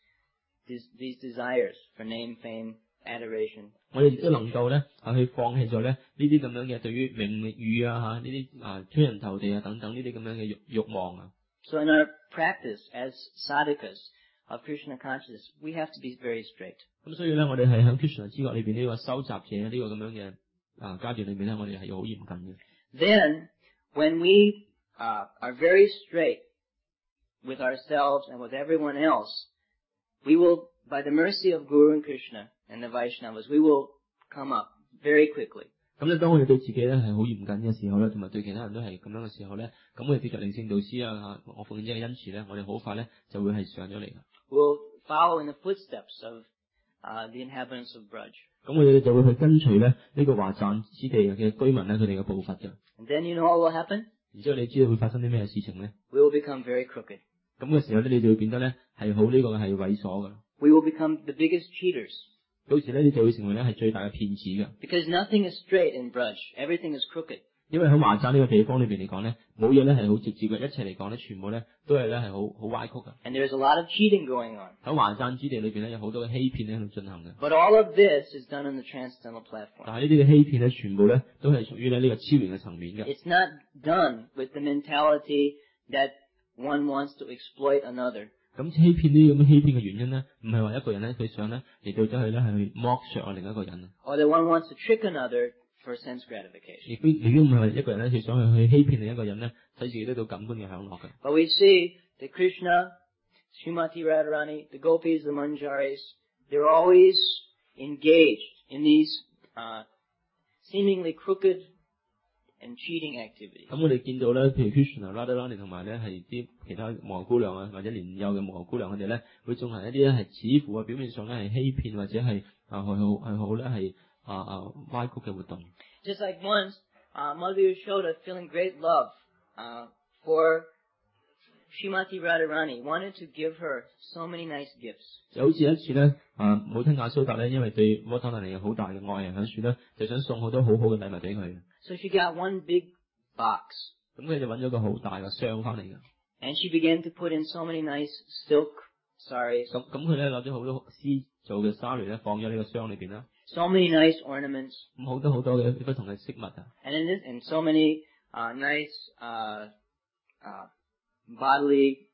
these desires for name, fame, adoration. 我哋亦都能夠咧去放棄咗咧呢啲咁樣嘅對於名譽啊呢啲出人頭地啊等等呢啲咁樣嘅慾望啊。 So in our practice as sadhakas of Krishna consciousness, we have to be very strict. 咁所以咧，我哋係喺 Krishna 知覺裏邊呢個收集者呢個咁樣嘅階段裏邊咧，我哋係要好嚴謹嘅。 Then, when we are very straight with ourselves and with everyone else, we will, by the mercy of Guru and Krishna and the Vaishnavas, we will come up very quickly. 咁咧，當我哋對自己咧係好嚴謹嘅時候咧，同埋對其他人都係咁樣嘅時候咧，咁我哋藉着靈性導師我奉獻者嘅恩賜咧，我哋好快咧就會係上咗嚟嘅。 We'll follow in the footsteps of the inhabitants of Braj. 咁我哋就會去跟隨咧呢個華贊之地嘅居民咧，佢哋嘅步伐嘅。 And then you know what will happen? 然之後你知道會發生啲咩事情咧？ We will become very crooked. 咁嘅時候咧，你就會變得咧係好呢個係猥瑣噶。 We will become the biggest cheaters. 到時咧，你就會成為咧係最大嘅騙子嘅。 Because nothing is straight in Braj. Everything is crooked. 因為喺華贊呢個地方裏邊嚟講咧，冇嘢咧係好直接嘅，一切嚟講咧，全部咧都係咧係好歪曲嘅。 And there's a lot of cheating going on. 喺華贊之地裏邊咧，有好多嘅欺騙咧喺度進行嘅。 But all of this is done on the transcendental platform. 但係呢啲嘅欺騙咧，全部咧都係屬於咧呢個超然嘅層面嘅。 It's not done with the mentality that one wants to exploit another. 咁欺騙呢啲咁嘅欺騙嘅原因咧，唔係話一個人咧佢想咧嚟到走去咧係剝削另一個人， Or that one wants to trick another for sense gratification. 亦都唔係話一個人咧佢想去欺騙另一個人咧，使自己得到感官嘅享樂嘅。 But we see that Krishna, Srimati Radharani, the Gopis, the Manjaris, they're always engaged in these seemingly crooked and cheating activities. 咁我哋見到咧，譬如 Krishna、Radharani 同埋咧係啲其他和姑娘啊，或者年幼嘅和姑娘，佢哋咧會進行一啲咧係似乎表面上咧係欺騙或者係好咧係歪曲嘅活動。 Just like once, Mother Yashoda, feeling great love for Srimati Radharani, wanted to give her so many nice gifts. 就好似一次咧，母親亞蘇達咧，因為對摩他尼有好大嘅愛喺處咧，就想送好多好好嘅禮物俾佢。 So she got one big box. 咁佢就揾咗個好大嘅箱翻嚟嘅。 And she began to put in so many nice silk saris. 咁佢咧攞咗好多絲做嘅 sari 咧，放咗呢個箱裏邊啦。 So many nice ornaments. 咁好多嘅不同嘅飾物啊。 And so many nice body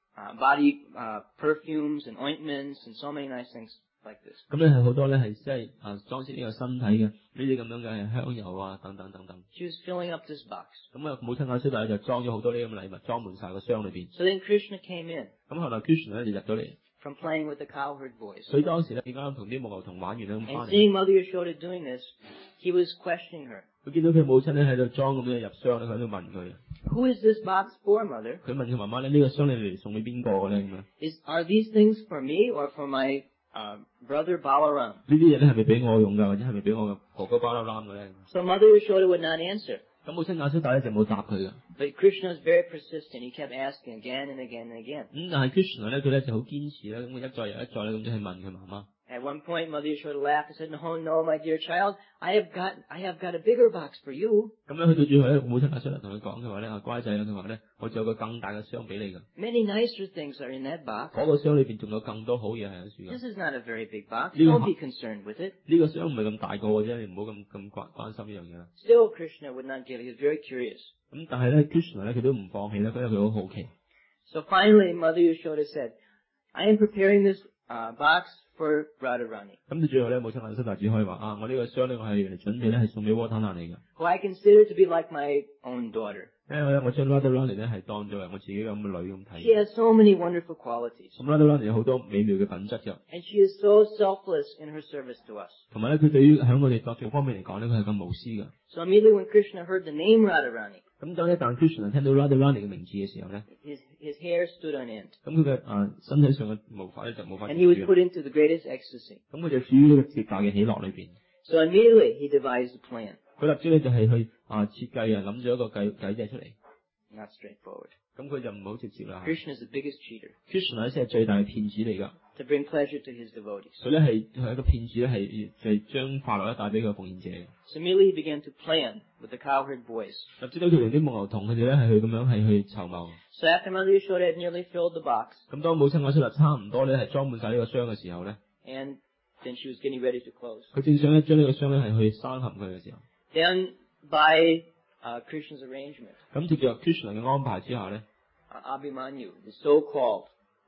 perfumes and ointments and so many nice things like this. 咁咧係好多咧係即係裝飾呢個身體嘅呢啲咁樣嘅香油啊等等等等。 She was filling up this box. 咁啊，母親亞蘇達就裝咗好多呢咁嘅禮物，裝滿晒個箱裏邊。 So then Krishna came in. 咁後來 Krishna 咧就入咗嚟。 From playing with the cowherd boys. 所以當時咧，啱啱同啲牧牛童玩完啦，咁翻 And 嚟。 seeing Mother Yashoda doing this, he was questioning her. 佢見到佢母親咧喺度裝咁樣入箱咧，佢喺度問佢。 Who is this box for, Mother? 佢問佢媽媽咧，呢個箱你嚟送俾邊個嘅咧咁樣 ？Are these things for me or for my brother Balaram? 呢啲嘢咧係咪俾我用㗎，或者係咪俾我嘅哥哥巴拉蘭嘅咧？ So Mother Yashoda would not answer. 咁母親亞蘇達咧就冇答佢㗎。 But Krishna was very persistent. He kept asking again and again and again. 但係 Krishna 咧，佢咧就好堅持啦，咁佢一再又一再咧咁就去問佢媽媽。 At one point, Mother Yashoda laughed and said, "No, no, my dear child, I have got a bigger box for you." 咁樣去到最後咧，母親亞蘇達同佢講，佢話咧，乖仔啊，佢話咧，我仲有個更大嘅箱俾你㗎。 Many nicer things are in that box. 嗰個箱裏邊仲有更多好嘢係喺處㗎。 This is not a very big box. Don't be concerned with it. 呢個箱唔係咁大個嘅啫，你唔好咁關心呢樣嘢啦。 Still, Krishna would not give it. He was very curious. 咁但係咧 Krishna 咧佢都唔放棄咧，因為佢好好奇。 So finally, Mother Yashoda said, "I am preparing this box for Radharani." 咁到最後咧，母親亞蘇達只可以話我呢個箱咧，我係嚟準備咧係送俾窩坦蘭嚟嘅。 Who I consider to be like my own daughter. 因為咧，我將 Radharani 咧係當作為我自己咁嘅女咁睇。 She has so many wonderful qualities. 咁 Radharani 有好多美妙嘅品質㗎。 And she is so selfless in her service to us. 同埋咧，佢對於喺我哋作做方面嚟講咧，佢係咁無私㗎。 So immediately when Krishna heard the name Radharani, 咁當一旦 Krishna 聽到 Radharani 嘅名字嘅時候咧， his hair stood on end. 咁佢嘅身體上嘅毛髮咧就冇法 And he was put into the greatest ecstasy. 咁佢就處於呢個極大嘅喜樂裏邊。 So immediately he devised a plan. 佢立即咧就係去設計諗咗一個計仔出嚟。 Not straightforward. 咁佢就唔好直接啦。 Krishna is the biggest cheater. Krishna 咧先係最大嘅騙子嚟㗎。 To bring pleasure to his devotees. 佢咧係一個騙子咧，係將快樂咧帶俾佢奉獻者嘅。 So immediately he began to plan with the cowherd boys. 就知道佢同啲牧牛童佢哋咧係去咁樣係去籌謀。 So after Mother Yashoda had nearly filled the box. 咁當母親亞蘇達差唔多咧係裝滿晒呢個箱嘅時候咧， And then she was getting ready to close. 佢正想咧將呢個箱咧係去閂合佢嘅時候。 Then by Krishna's arrangement. 咁接住 Krishna 嘅安排之下咧， Abhimanyu, the so-called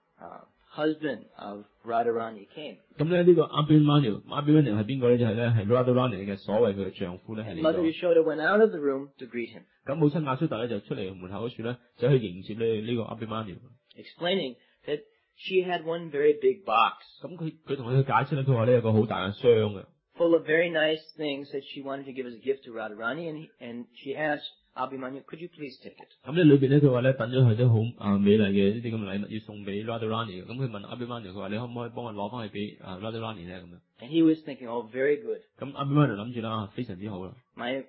husband of Radharani, came. 咁咧呢個 Abhimanyu 係邊個咧？就係咧係 Radharani 嘅所謂佢嘅丈夫咧係嚟 Mother 咗。 Yashoda went out of the room to greet him, 咁母親亞蘇達咧就出嚟門口嗰處咧，就去迎接呢個 Abhimanyu。 explaining that she had one very big box 咁佢同佢解釋咧，佢話咧有個好大嘅箱嘅。 full of very nice things that she wanted to give as a gift to Radharani, and she asked Abhimanyu, "Could you please take it?" 咁咧裏邊咧佢話咧等咗佢啲好美麗嘅呢啲咁嘅禮物要送俾 Radharani 嘅。咁佢問 Abhimanyu， 佢話你可唔可以幫我攞翻去俾Radharani 咧咁樣？ And he was thinking, "Oh, very good. 咁 Abhimanyu 諗住啦，非常之好啦。 My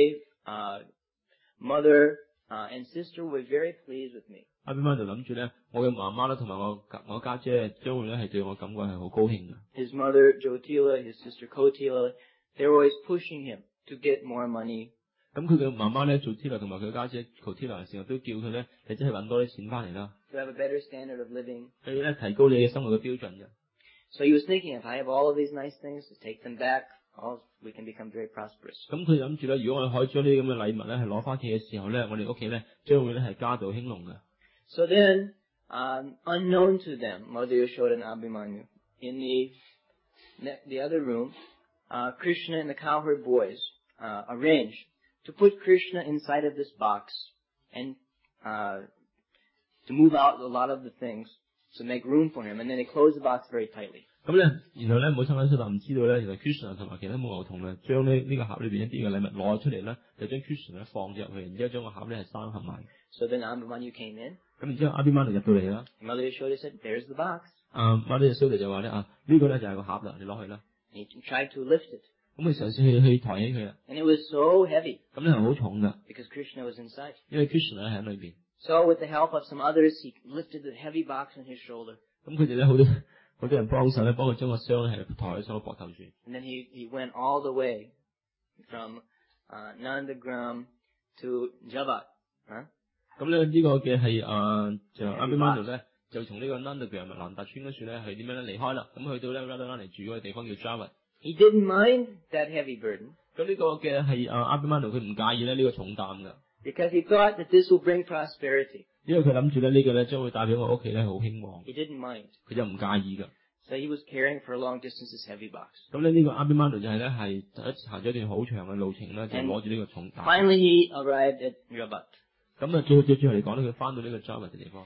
mother and sister were very pleased with me." Abhimanyu 諗住咧，我嘅媽媽咧同埋我家姐將會咧係對我感覺係好高興嘅。 His mother Jyotila, his sister Kotila, they were always pushing him to get more money. 咁佢嘅媽媽咧做 Tila 同埋佢家姐 Kotila 嘅時候都叫佢咧，你真係揾多啲錢翻嚟啦， To have a better standard of living. 佢咧提高你嘅生活嘅標準嘅。 So he was thinking, if I have all of these nice things, to take them back, we can become very prosperous. 咁佢諗住咧，如果我哋可以將呢啲咁嘅禮物咧係攞翻屋企嘅時候咧，我哋屋企咧將會咧係家道興隆嘅。 So then, unknown to them, Mother Yashoda and Abhimanyu, in the other room, Krishna and the cowherd boys arranged to put Krishna inside of this box and to move out a lot of the things to make room for him, and then they closed the box very tightly. 咁咧，然後咧，母親亞蘇達唔知道咧，原來 Krishna 同埋其他牧牛童咧，將呢個盒裏邊一啲嘅禮物攞出嚟咧，就將 Krishna 咧放咗入去，然之後將個盒咧係閂合埋。 So then Abhimanyu came in. 咁然之後 Abhimanyu 入到嚟啦。 And Mother Yashoda said, "There's the box." Mother Yashoda 就話咧呢個咧就係個盒啦，你攞去啦。 And he tried to lift it. 咁佢嘗試去抬起佢啦。 And it was so heavy. 咁咧係好重㗎， Because Krishna was inside. 因為 Krishna 咧喺裏邊。 So with the help of some others, he lifted the heavy box on his shoulder. 咁佢哋咧好多人幫手咧，幫佢將個箱咧係抬喺上個膊頭處。 And then he went all the way from Nandagram to Jabat. Huh? 咁咧呢個嘅係就 Abhimanyu 咧就從呢個 Nandagram 南達村嗰處咧係點樣咧離開啦？咁去到咧 Radharani 住嗰個地方叫 Jabat。 He didn't mind that heavy burden 咁呢個嘅係阿比曼奴佢唔介意咧呢個重擔㗎， because he thought that this will bring prosperity. 因為佢諗住咧呢個咧將會帶俾我屋企咧好興旺， He didn't mind. 佢就唔介意㗎。 So he was carrying for a long distance this heavy box. 咁咧呢個阿比曼奴就係咧係行咗一段好長嘅路程咧，就攞住呢個重擔。 Finally, he arrived at Rabat. 咁啊最後嚟講咧，佢翻到呢個 Java 嘅地方，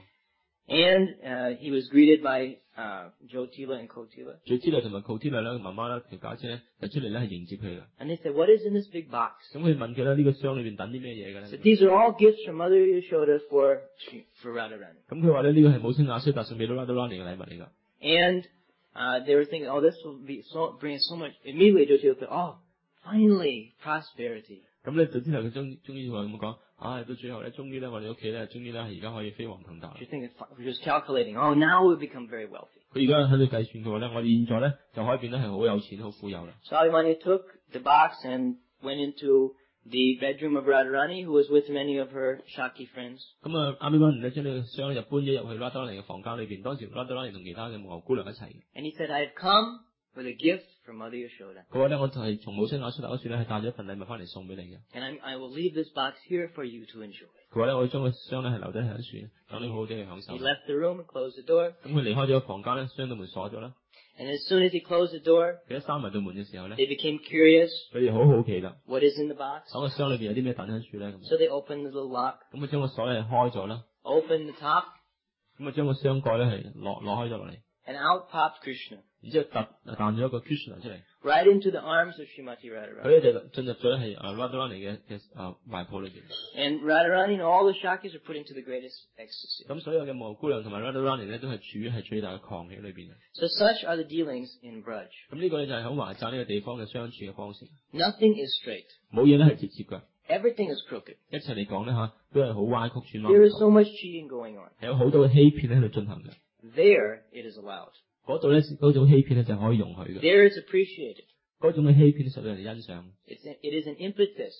And he was greeted by Jotila and Kotila. 最之類同埋 Kotila 咧，媽媽咧條家姐咧就出嚟咧係迎接佢嘅。 And they said, "What is in this big box?" 咁佢問佢咧呢個箱裏邊等啲咩嘢嘅 So 咧？ these are all gifts from Mother Yashoda for Radharani. 咁佢話咧呢個係母親亞須達送俾 Radharani 嘅禮物嚟㗎。 And they were thinking, "Oh, this will bring us so much." Immediately, Jotila thought, "Oh, finally prosperity." 咁咧就之後佢終於話咁講，到最後咧，終於咧我哋屋企咧，終於咧係而家可以飛黃騰達。 She was calculating, "Oh, now we'll become very wealthy." 佢而家喺度計算嘅話咧，我哋現在咧就可以變得係好有錢、好富有啦。 So Abhimanyu took the box and went into the bedroom of Radharani, who was with many of her Shakti friends. 咁啊，阿比曼奴咧將呢個箱就搬咗入去 Radharani 嘅房間裏邊。當時 Radharani 同其他嘅牛姑娘一齊。 And he said, "I have come with a gift from Mother Yashoda. 佢話咧，我就係從母親亞須達嗰處咧係帶咗一份禮物翻嚟送俾你嘅。 And I will leave this box here for you to enjoy." 佢話咧，我會將個箱咧係留低喺處，等你好好地去享受。 He left the room and closed the door. 咁佢離開咗個房間咧，將道門鎖咗啦。 And as soon as he closed the door, 佢一閂埋道門嘅時候咧， they became curious. 佢哋好好奇啦， What is in the box? 喺個箱裏邊有啲咩等喺處咧？咁 So they opened the little lock, 咁佢將個鎖咧開咗啦， opened the top, 咁啊將個箱蓋咧係攞開咗落嚟， and out popped Krishna, 然之後彈咗一個 Krishna 出嚟， right into the arms of Srimati 佢 Radharani. 咧就進入咗係Radharani 嘅懷抱裏邊。 And Radharani and all the Shaktis are put into the greatest ecstasy. 咁所有嘅蘑姑娘同埋 Radharani 咧都係處於係最大嘅狂喜裏邊。 So such are the dealings in Braj. 咁呢個咧就係喺華贊呢個地方嘅相處嘅方式， Nothing is straight. 冇嘢咧係直接㗎， Everything is crooked. 一切嚟講咧都係好歪曲轉 There is 彎， so much cheating going on. 有好多嘅欺騙喺度進行嘅。 There it is allowed. 嗰度咧嗰種欺騙咧就可以容許嘅， There it's appreciated. 嗰種嘅欺騙受到人哋欣賞。 It is an impetus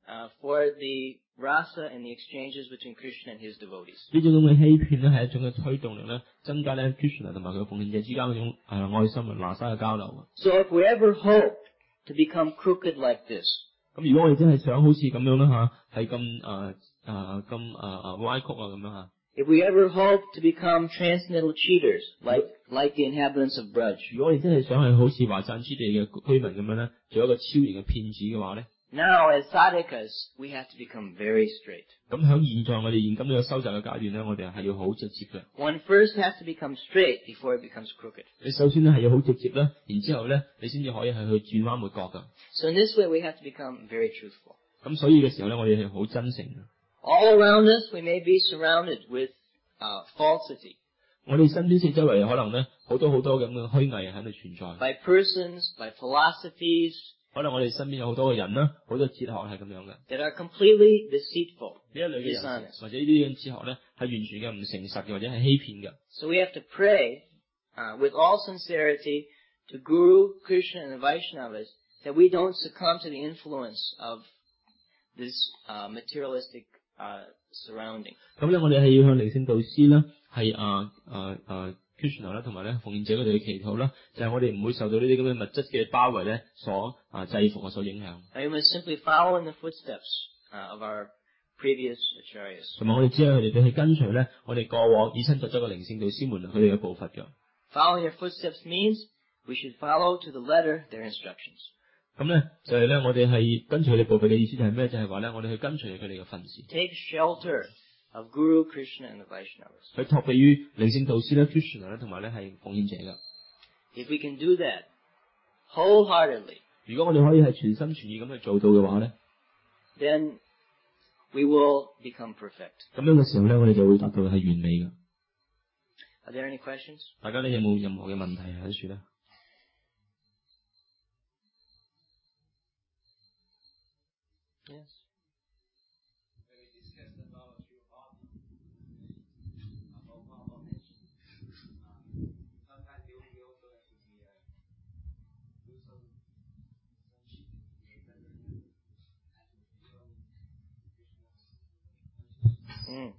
for the rasa and the exchanges between Krishna and his devotees. 呢種咁嘅欺騙咧係一種嘅推動力咧，增加咧 Krishna 同埋佢奉獻者之間嗰種愛心啊、拿沙嘅交流。 So if we ever hope to become crooked like this, 咁如果我哋真係想好似咁樣啦係咁歪曲啊咁樣 if we ever hope to become transcendental cheaters like the inhabitants of Braj, 如果我哋真係想係好似華贊之地嘅居民咁樣咧，做一個超然嘅騙子嘅話咧， now as sadhakas, we have to become very straight. 咁喺現在我哋現今呢個收集嘅階段咧，我哋係要好直接嘅。 One first has to become straight before it becomes crooked. 你首先咧係要好直接啦，然之後咧你先至可以係去轉彎抹角噶。 So in this way, we have to become very truthful. 咁所以嘅時候咧，我哋係好真誠嘅。 All around us, we may be surrounded with falsity 我哋身邊四周圍可能咧好多咁嘅虛偽喺度存在。 by persons, by philosophies 可能我哋身邊有好多嘅人啦，好多哲學係咁樣嘅。呢 that are completely deceitful, 一類嘅人 dishonest. 或者呢啲嘅哲學咧係完全嘅唔誠實嘅，或者係欺騙嘅。 So we have to pray with all sincerity to Guru, Krishna, and the Vaishnavas that we don't succumb to the influence of this materialistic surrounding. 咁咧，我哋係要向靈性導師啦，係Krishna 啦，同埋咧奉獻者嗰度去祈禱啦，就係我哋唔會受到呢啲咁嘅物質嘅包圍咧所制服啊，所影響。 And we must simply follow in the footsteps of our previous acharyas. 同埋我哋只係嚟到去跟隨咧，我哋過往以身作則嘅靈性導師們佢哋嘅步伐嘅。 Following their footsteps means we should follow to the letter their instructions. 咁咧就係咧，我哋係跟隨佢哋步伐嘅意思就係咩？就係話咧，我哋去跟隨佢哋嘅訓示， Take shelter of Guru, Krishna, and the Vaishnavas. 去託庇於靈性導師咧、Krishna 咧，同埋咧係奉獻者嘅。 If we can do that wholeheartedly, 如果我哋可以係全心全意咁去做到嘅話咧， then we will become perfect. 咁樣嘅時候咧，我哋就會達到係完美嘅。 Are there any questions? 大家咧有冇任何嘅問題喺處咧？ Yes. Mm.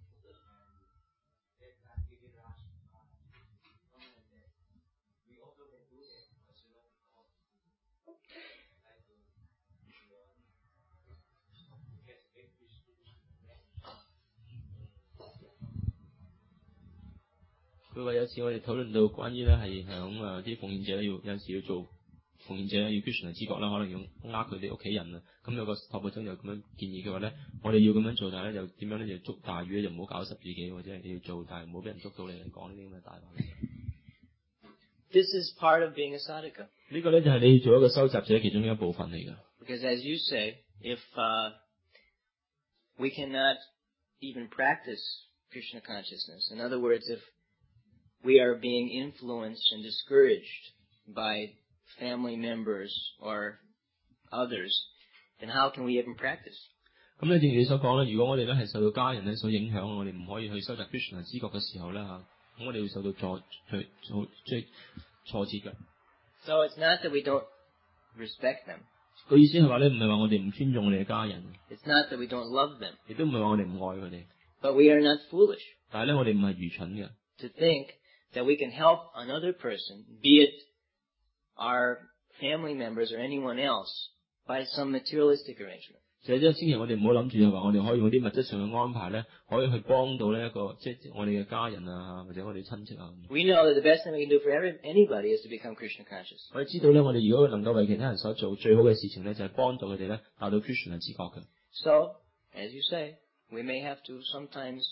佢話有次我哋討論到關於咧係響啲奉獻者咧有陣時要做奉獻者咧要 Krishna 知覺啦，可能要佢哋屋企人啊。咁有個托缽僧就咁樣建議嘅話咧，我哋要咁樣做，但係咧就點樣咧就捉大魚咧就唔好搞濕自己，或者係要做但係唔好俾人捉到你嚟講呢啲咁嘅大話。 This is part of being a sadhaka. 呢個咧就係你做一個收集者其中一部分嚟㗎。 Because as you say, if we cannot even practice Krishna consciousness, in other words, if we are being influenced and discouraged by family members or others, then how can we even practice? 咁咧，正如你所講咧，如果我哋咧係受到家人咧所影響，我哋唔可以去收集 Krishna 知覺嘅時候咧嚇，咁我哋會受到挫折嘅。 So it's not that we don't respect them. 個意思係話咧，唔係話我哋唔尊重我哋嘅家人。 It's not that we don't love them. 亦都唔係話我哋唔愛佢哋。 But we are not foolish. 但係咧，我哋唔係愚蠢嘅。 To think that we can help another person, be it our family members or anyone else, by some materialistic arrangement. 就係即係千祈我哋唔好諗住係話我哋可以用啲物質上嘅安排咧，可以去幫到呢一個即係我哋嘅家人啊，或者我哋親戚啊。 We know that the best thing we can do for anybody is to become Krishna conscious. 我哋知道咧，我哋如果能夠為其他人所做最好嘅事情咧，就係幫助佢哋咧達到 Krishna 知覺嘅。 So, as you say, we may have to sometimes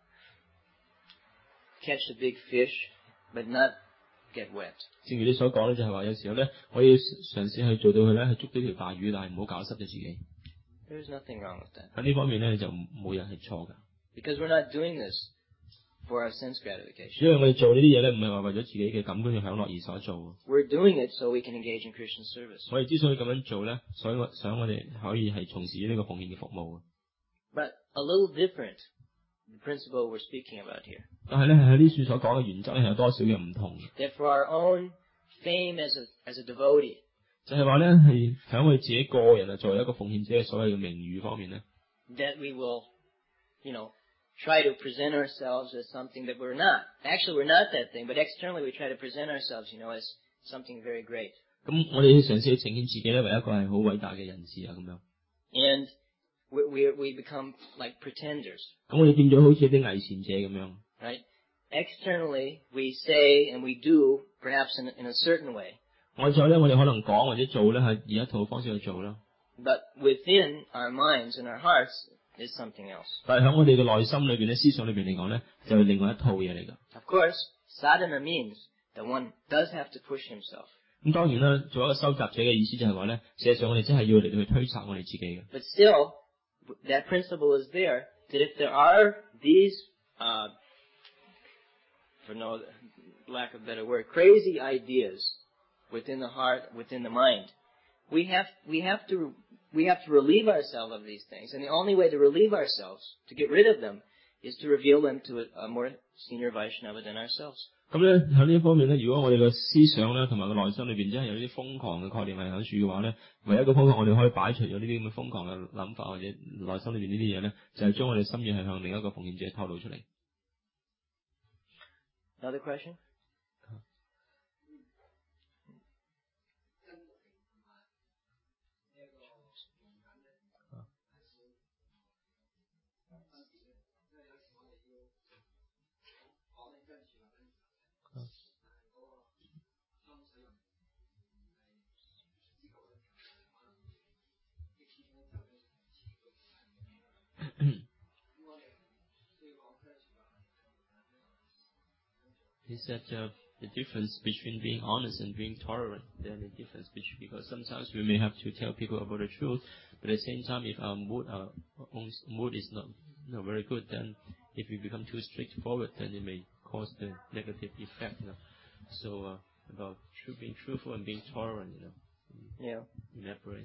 catch the big fish, but not get wet. 正如你所講咧，就係話有時候咧，我要嘗試去做到佢咧，去捉到條大魚，但係唔好搞濕咗自己。 There's nothing wrong with that. 喺呢方面咧，就冇人係錯㗎。 Because we're not doing this for our sense gratification. 因為我哋做呢啲嘢咧，唔係話為咗自己嘅感官嘅享樂而所做。 We're doing it so we can engage in Krishna service. 我哋之所以咁樣做咧，所以我想我哋可以係從事呢個奉獻嘅服務。 But a little different, the principle we're speaking about here. 但係咧，喺呢處所講嘅原則咧，係有多少嘅唔同。 That for our own fame as a devotee. 就係話咧，係喺我哋自己個人啊，作為一個奉獻者嘅所謂嘅名譽方面咧。 That we will, try to present ourselves as something that we're not. Actually, we're not that thing, but externally we try to present ourselves, as something very great. 咁我哋要嘗試去呈現自己咧，為一個係好偉大嘅人士啊，咁樣。 And we become like pretenders. 咁我哋變咗好似啲偽善者咁樣。 Right? Externally, we say and we do, perhaps in a certain way. 外在咧，我哋可能講或者做咧，係以一套方式去做啦。 But within our minds and our hearts is something else. 但係喺我哋嘅內心裏邊咧，思想裏邊嚟講咧，就係另外一套嘢嚟㗎。 Of course, sadhana means that one does have to push himself. 咁當然啦，做一個收集者嘅意思就係話咧，事實上我哋真係要嚟到去推測我哋自己嘅。 But still, that principle is there, that if there are these, for no lack of a better word, crazy ideas within the heart, within the mind, we have to relieve ourselves of these things. And the only way to relieve ourselves, to get rid of them, is to reveal them to a more senior Vaishnava than ourselves. 咁咧喺呢一方面咧，如果我哋嘅思想咧同埋個內心裏邊真係有呢啲瘋狂嘅概念係喺處嘅話咧，唯一一個方法我哋可以擺除咗呢啲咁嘅瘋狂嘅諗法或者內心裏邊呢啲嘢咧，就係將我哋心意係向另一個奉獻者透露出嚟。 Another question? He said the difference between being honest and being tolerant. There's a difference because sometimes we may have to tell people about the truth, but at the same time, if our mood is not very good, then if we become too straightforward, then it may cause the negative effect. So about being truthful and being tolerant, Yeah. Elaborate.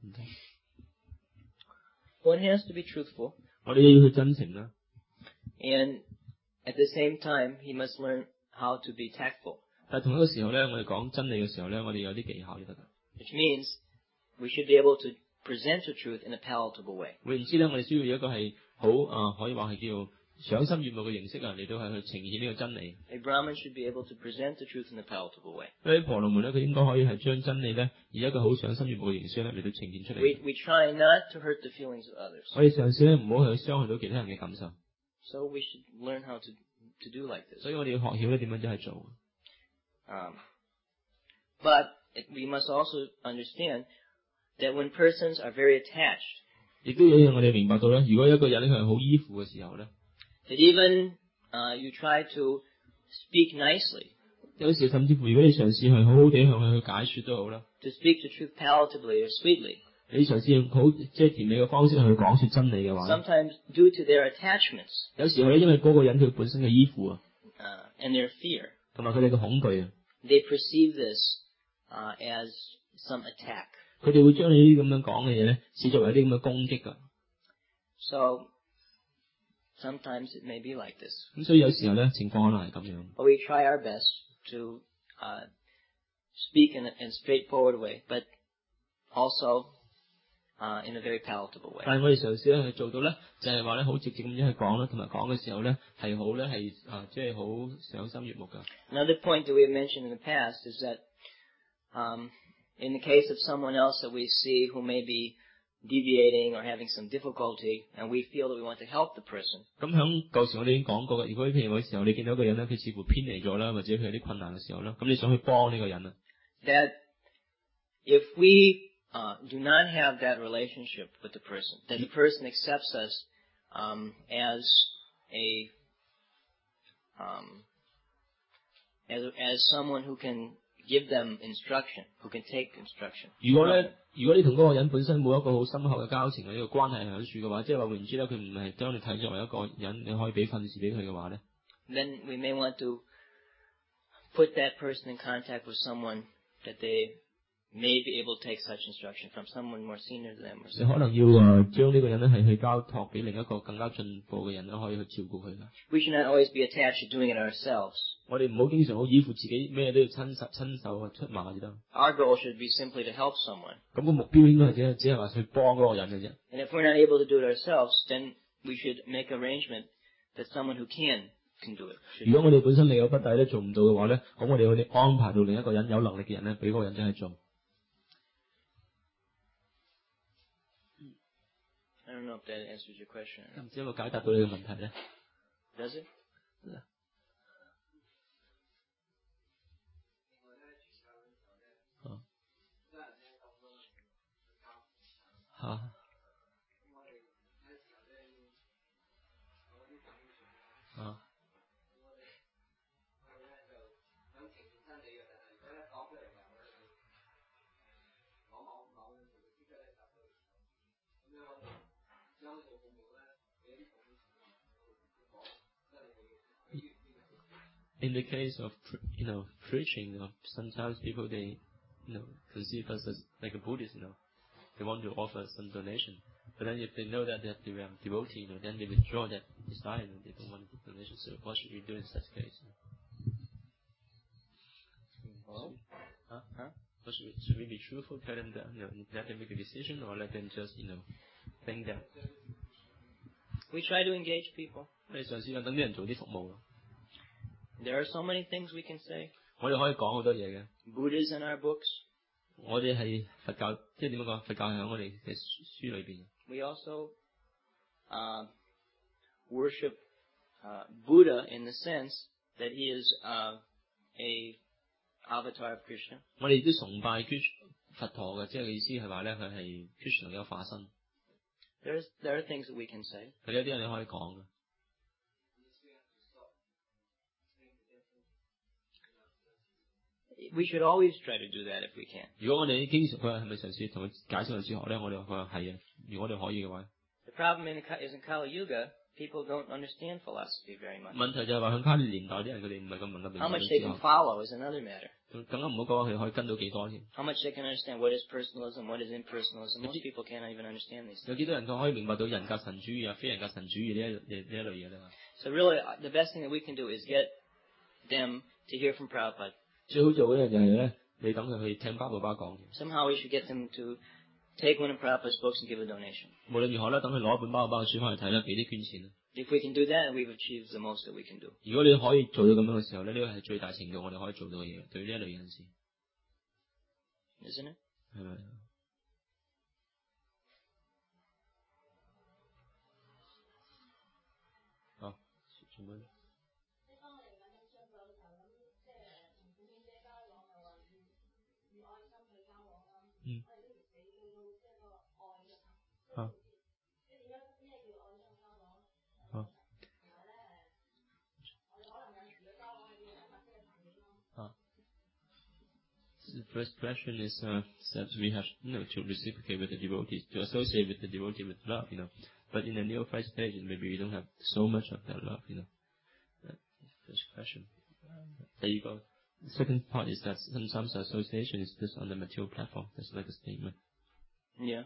One has to be truthful. 我哋要去真誠啦。 And at the same time, he must learn how to be tactful. 但係同一個時候咧，我哋講真理嘅時候咧，我哋有啲技巧就得㗎。 Which means we should be able to present the truth in a palatable way. 換言之咧，我哋需要一個係好可以話係叫賞心悅目嘅形式啊，嚟到係去呈現呢個真理。 A Brahmin should be able to present the truth in a palatable way. 所以婆羅門咧，佢應該可以係將真理咧，以一個好賞心悅目嘅形式咧嚟到呈現出嚟。 We try not to hurt the feelings of others. 我哋嘗試咧唔好去傷害到其他人嘅感受。 So we should learn how to to do like this. 所以我哋要學曉咧點樣去做。 But we must also understand that when persons are very attached, 亦都有一樣我哋明白到咧，如果一個人佢係好依附嘅時候咧， that even you try to speak nicely, 有時甚至乎如果你嘗試係好好地向佢去解說都好啦， to speak the truth palatably or sweetly, 你嘗試用好即係甜美嘅方式去講說真理嘅話， sometimes due to their attachments 有時候咧因為嗰個人佢本身嘅依附啊， and their fear, 同埋佢哋嘅恐懼啊， they perceive this as some attack. 佢哋會將你呢啲咁樣講嘅嘢咧，視作為一啲咁嘅攻擊噶。 So sometimes it may be like this. 咁所以有時候咧情況可能係咁樣。 But we try our best to speak in a straightforward way, but also in a very palatable way. 但係我哋嘗試咧去做到咧，就係話咧好直接咁樣去講啦，同埋講嘅時候咧係好咧係即係好賞心悅目噶。 Another point that we have mentioned in the past is that in the case of someone else that we see who may be deviating or having some difficulty, and we feel that we want to help the person, 咁響舊時我哋已經講過嘅，如果譬如嗰時候你見到一個人咧，佢似乎偏離咗啦，或者佢有啲困難嘅時候啦，咁你想去幫呢個人啊， that if we do not have that relationship with the person, that the person accepts us as someone who can give them instruction, who can take instruction. 如果你同嗰個人本身冇一個好深厚嘅交情嘅呢個關係喺處嘅話，即係話換言之咧，佢唔係將你睇作為一個人，你可以俾訓示俾佢嘅話咧， then we may want to put that person in contact with someone that they may be able to take such instruction from, someone more senior to them. 你可能要將呢個人咧係去交託俾另一個更加進步嘅人咧，可以去照顧佢噶。 We should not always be attached to doing it ourselves. 我哋唔好經常好依附自己，咩都要親手去出馬至得。 Our goal should be simply to help someone. 咁個目標應該係只係話去幫嗰個人嘅啫。 And if we're not able to do it ourselves, then we should make arrangement that someone who can do it. 如果我哋本身力有不逮咧，做唔到嘅話咧，咁我哋會安排到另一個人有能力嘅人咧，俾嗰個人真係做。 I don't know if that answers your question. 唔知有冇解答到你嘅問題咧 Does it? 嚇。In the case of preaching, sometimes people they conceive us as like a Buddhist, they want to offer some donation, but then if they know that they are devotee, then they withdraw that desire and they don't want the donation. So what should we do in such case? Should we be truthful, tell them that let them make a decision, or let them just think that? We try to engage people. 我哋嘗試等啲人做啲服務。 There are so many things we can say. 我哋可以講好多嘢嘅。 Buddha's in our books. 我哋係佛教，即係點樣講？佛教係喺我哋嘅書裏邊。 We also worship Buddha in the sense that he is a avatar of Krishna. 我哋亦都崇拜佛陀嘅，即係意思係話咧，佢係 Krishna 嘅化身。 There are things that we can say. 佢有啲嘢你可以講嘅。 We should always try to do that if we can. 如果我哋經常佢話係咪嘗試同佢解釋個哲學咧？我哋話係啊，如果我哋可以嘅話。 The problem is in Kali Yuga, people don't understand philosophy very much. 問題就係話喺卡利年代啲人佢哋唔係咁能夠明白 How much they can follow is another matter. 更加唔好講佢可以跟到幾多添。 How much they can understand what is personalism, what is impersonalism. Most people can't even understand these things. 有幾多人佢可以明白到人格神主義啊、非人格神主義呢一類嘢咧？ So really, the best thing that we can do is get them to hear from Prabhupada. 最好做嗰樣就係咧，你等佢去聽巴布巴講。 Somehow we should get them to take one of Prabhupada's books and give a donation. 無論如何咧，等佢攞一本巴布巴嘅書翻去睇啦，俾啲捐錢啦。 If we can do that, we've achieved the most that we can do. 如果你可以做到咁樣嘅時候咧，呢個係最大程度我哋可以做到嘅嘢，對呢一類人士。 Isn't it? 係咪？好，做乜？ the first question is that we have to reciprocate with the devotees, to associate with the devotee with love, But in the neophyte stage, maybe we don't have so much of that love, That's the first question. There you go. The second part is that sometimes association is just on the material platform. That's like a statement. Yeah.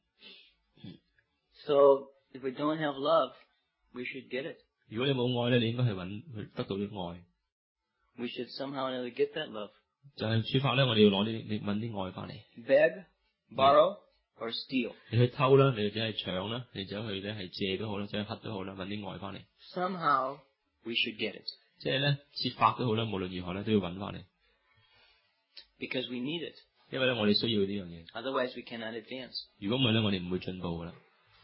So if we don't have love, we should get it. 如果你冇愛咧，你應該係得到啲愛。 We should somehow or another get that love. 就係處法咧，我哋要揾啲愛翻嚟。 Beg, borrow, or steal. 你去偷啦，你或者係搶啦，你走去咧係借都好啦，或者乞都好啦，揾啲愛翻嚟。 Somehow we should get it. 即係咧，設法都好啦，無論如何咧都要揾翻嚟。 Because we need it. 因為咧，我哋需要呢樣嘢。 Otherwise we cannot advance. 如果唔係咧，我哋唔會進步噶啦。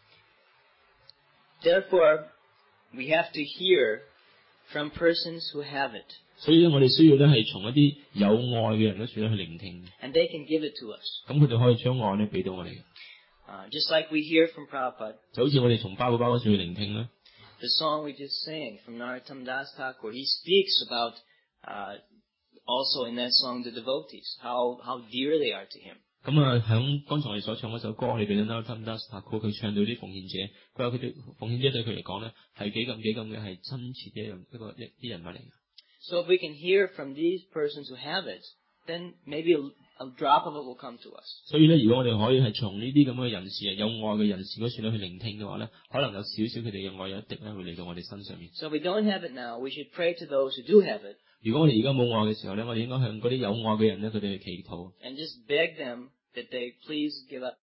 Therefore, we have to hear from persons who have it. 所以咧，我哋需要咧係從一啲有愛嘅人嗰處咧去聆聽。 And they can give it to us. 咁佢哋可以將愛咧俾到我哋。 Just like we hear from Prabhupada. 就好似我哋從巴古巴嗰處去聆聽啦。 The song we just sang from Narottam Das Thakur, he speaks about also in that song the devotees, how dear they are to him. 咁啊，響剛才我哋所唱嗰首歌裏邊咧 ，Narottam Das Thakur 佢唱到啲奉獻者，佢話佢哋奉獻者對佢嚟講咧係幾咁嘅係親切嘅一啲人物嚟嘅。 So if we can hear from these persons who have it, then maybe a drop of it will come to us. 所以咧，如果我哋可以係從呢啲咁嘅人士有愛嘅人士嗰處咧去聆聽嘅話咧，可能有少少佢哋嘅愛有一滴咧會嚟到我哋身上面。 So if we don't have it now, we should pray to those who do have it. 如果我哋而家冇愛嘅時候咧，我哋應該向嗰啲有愛嘅人咧，佢哋去祈禱。 And just beg them that they please give up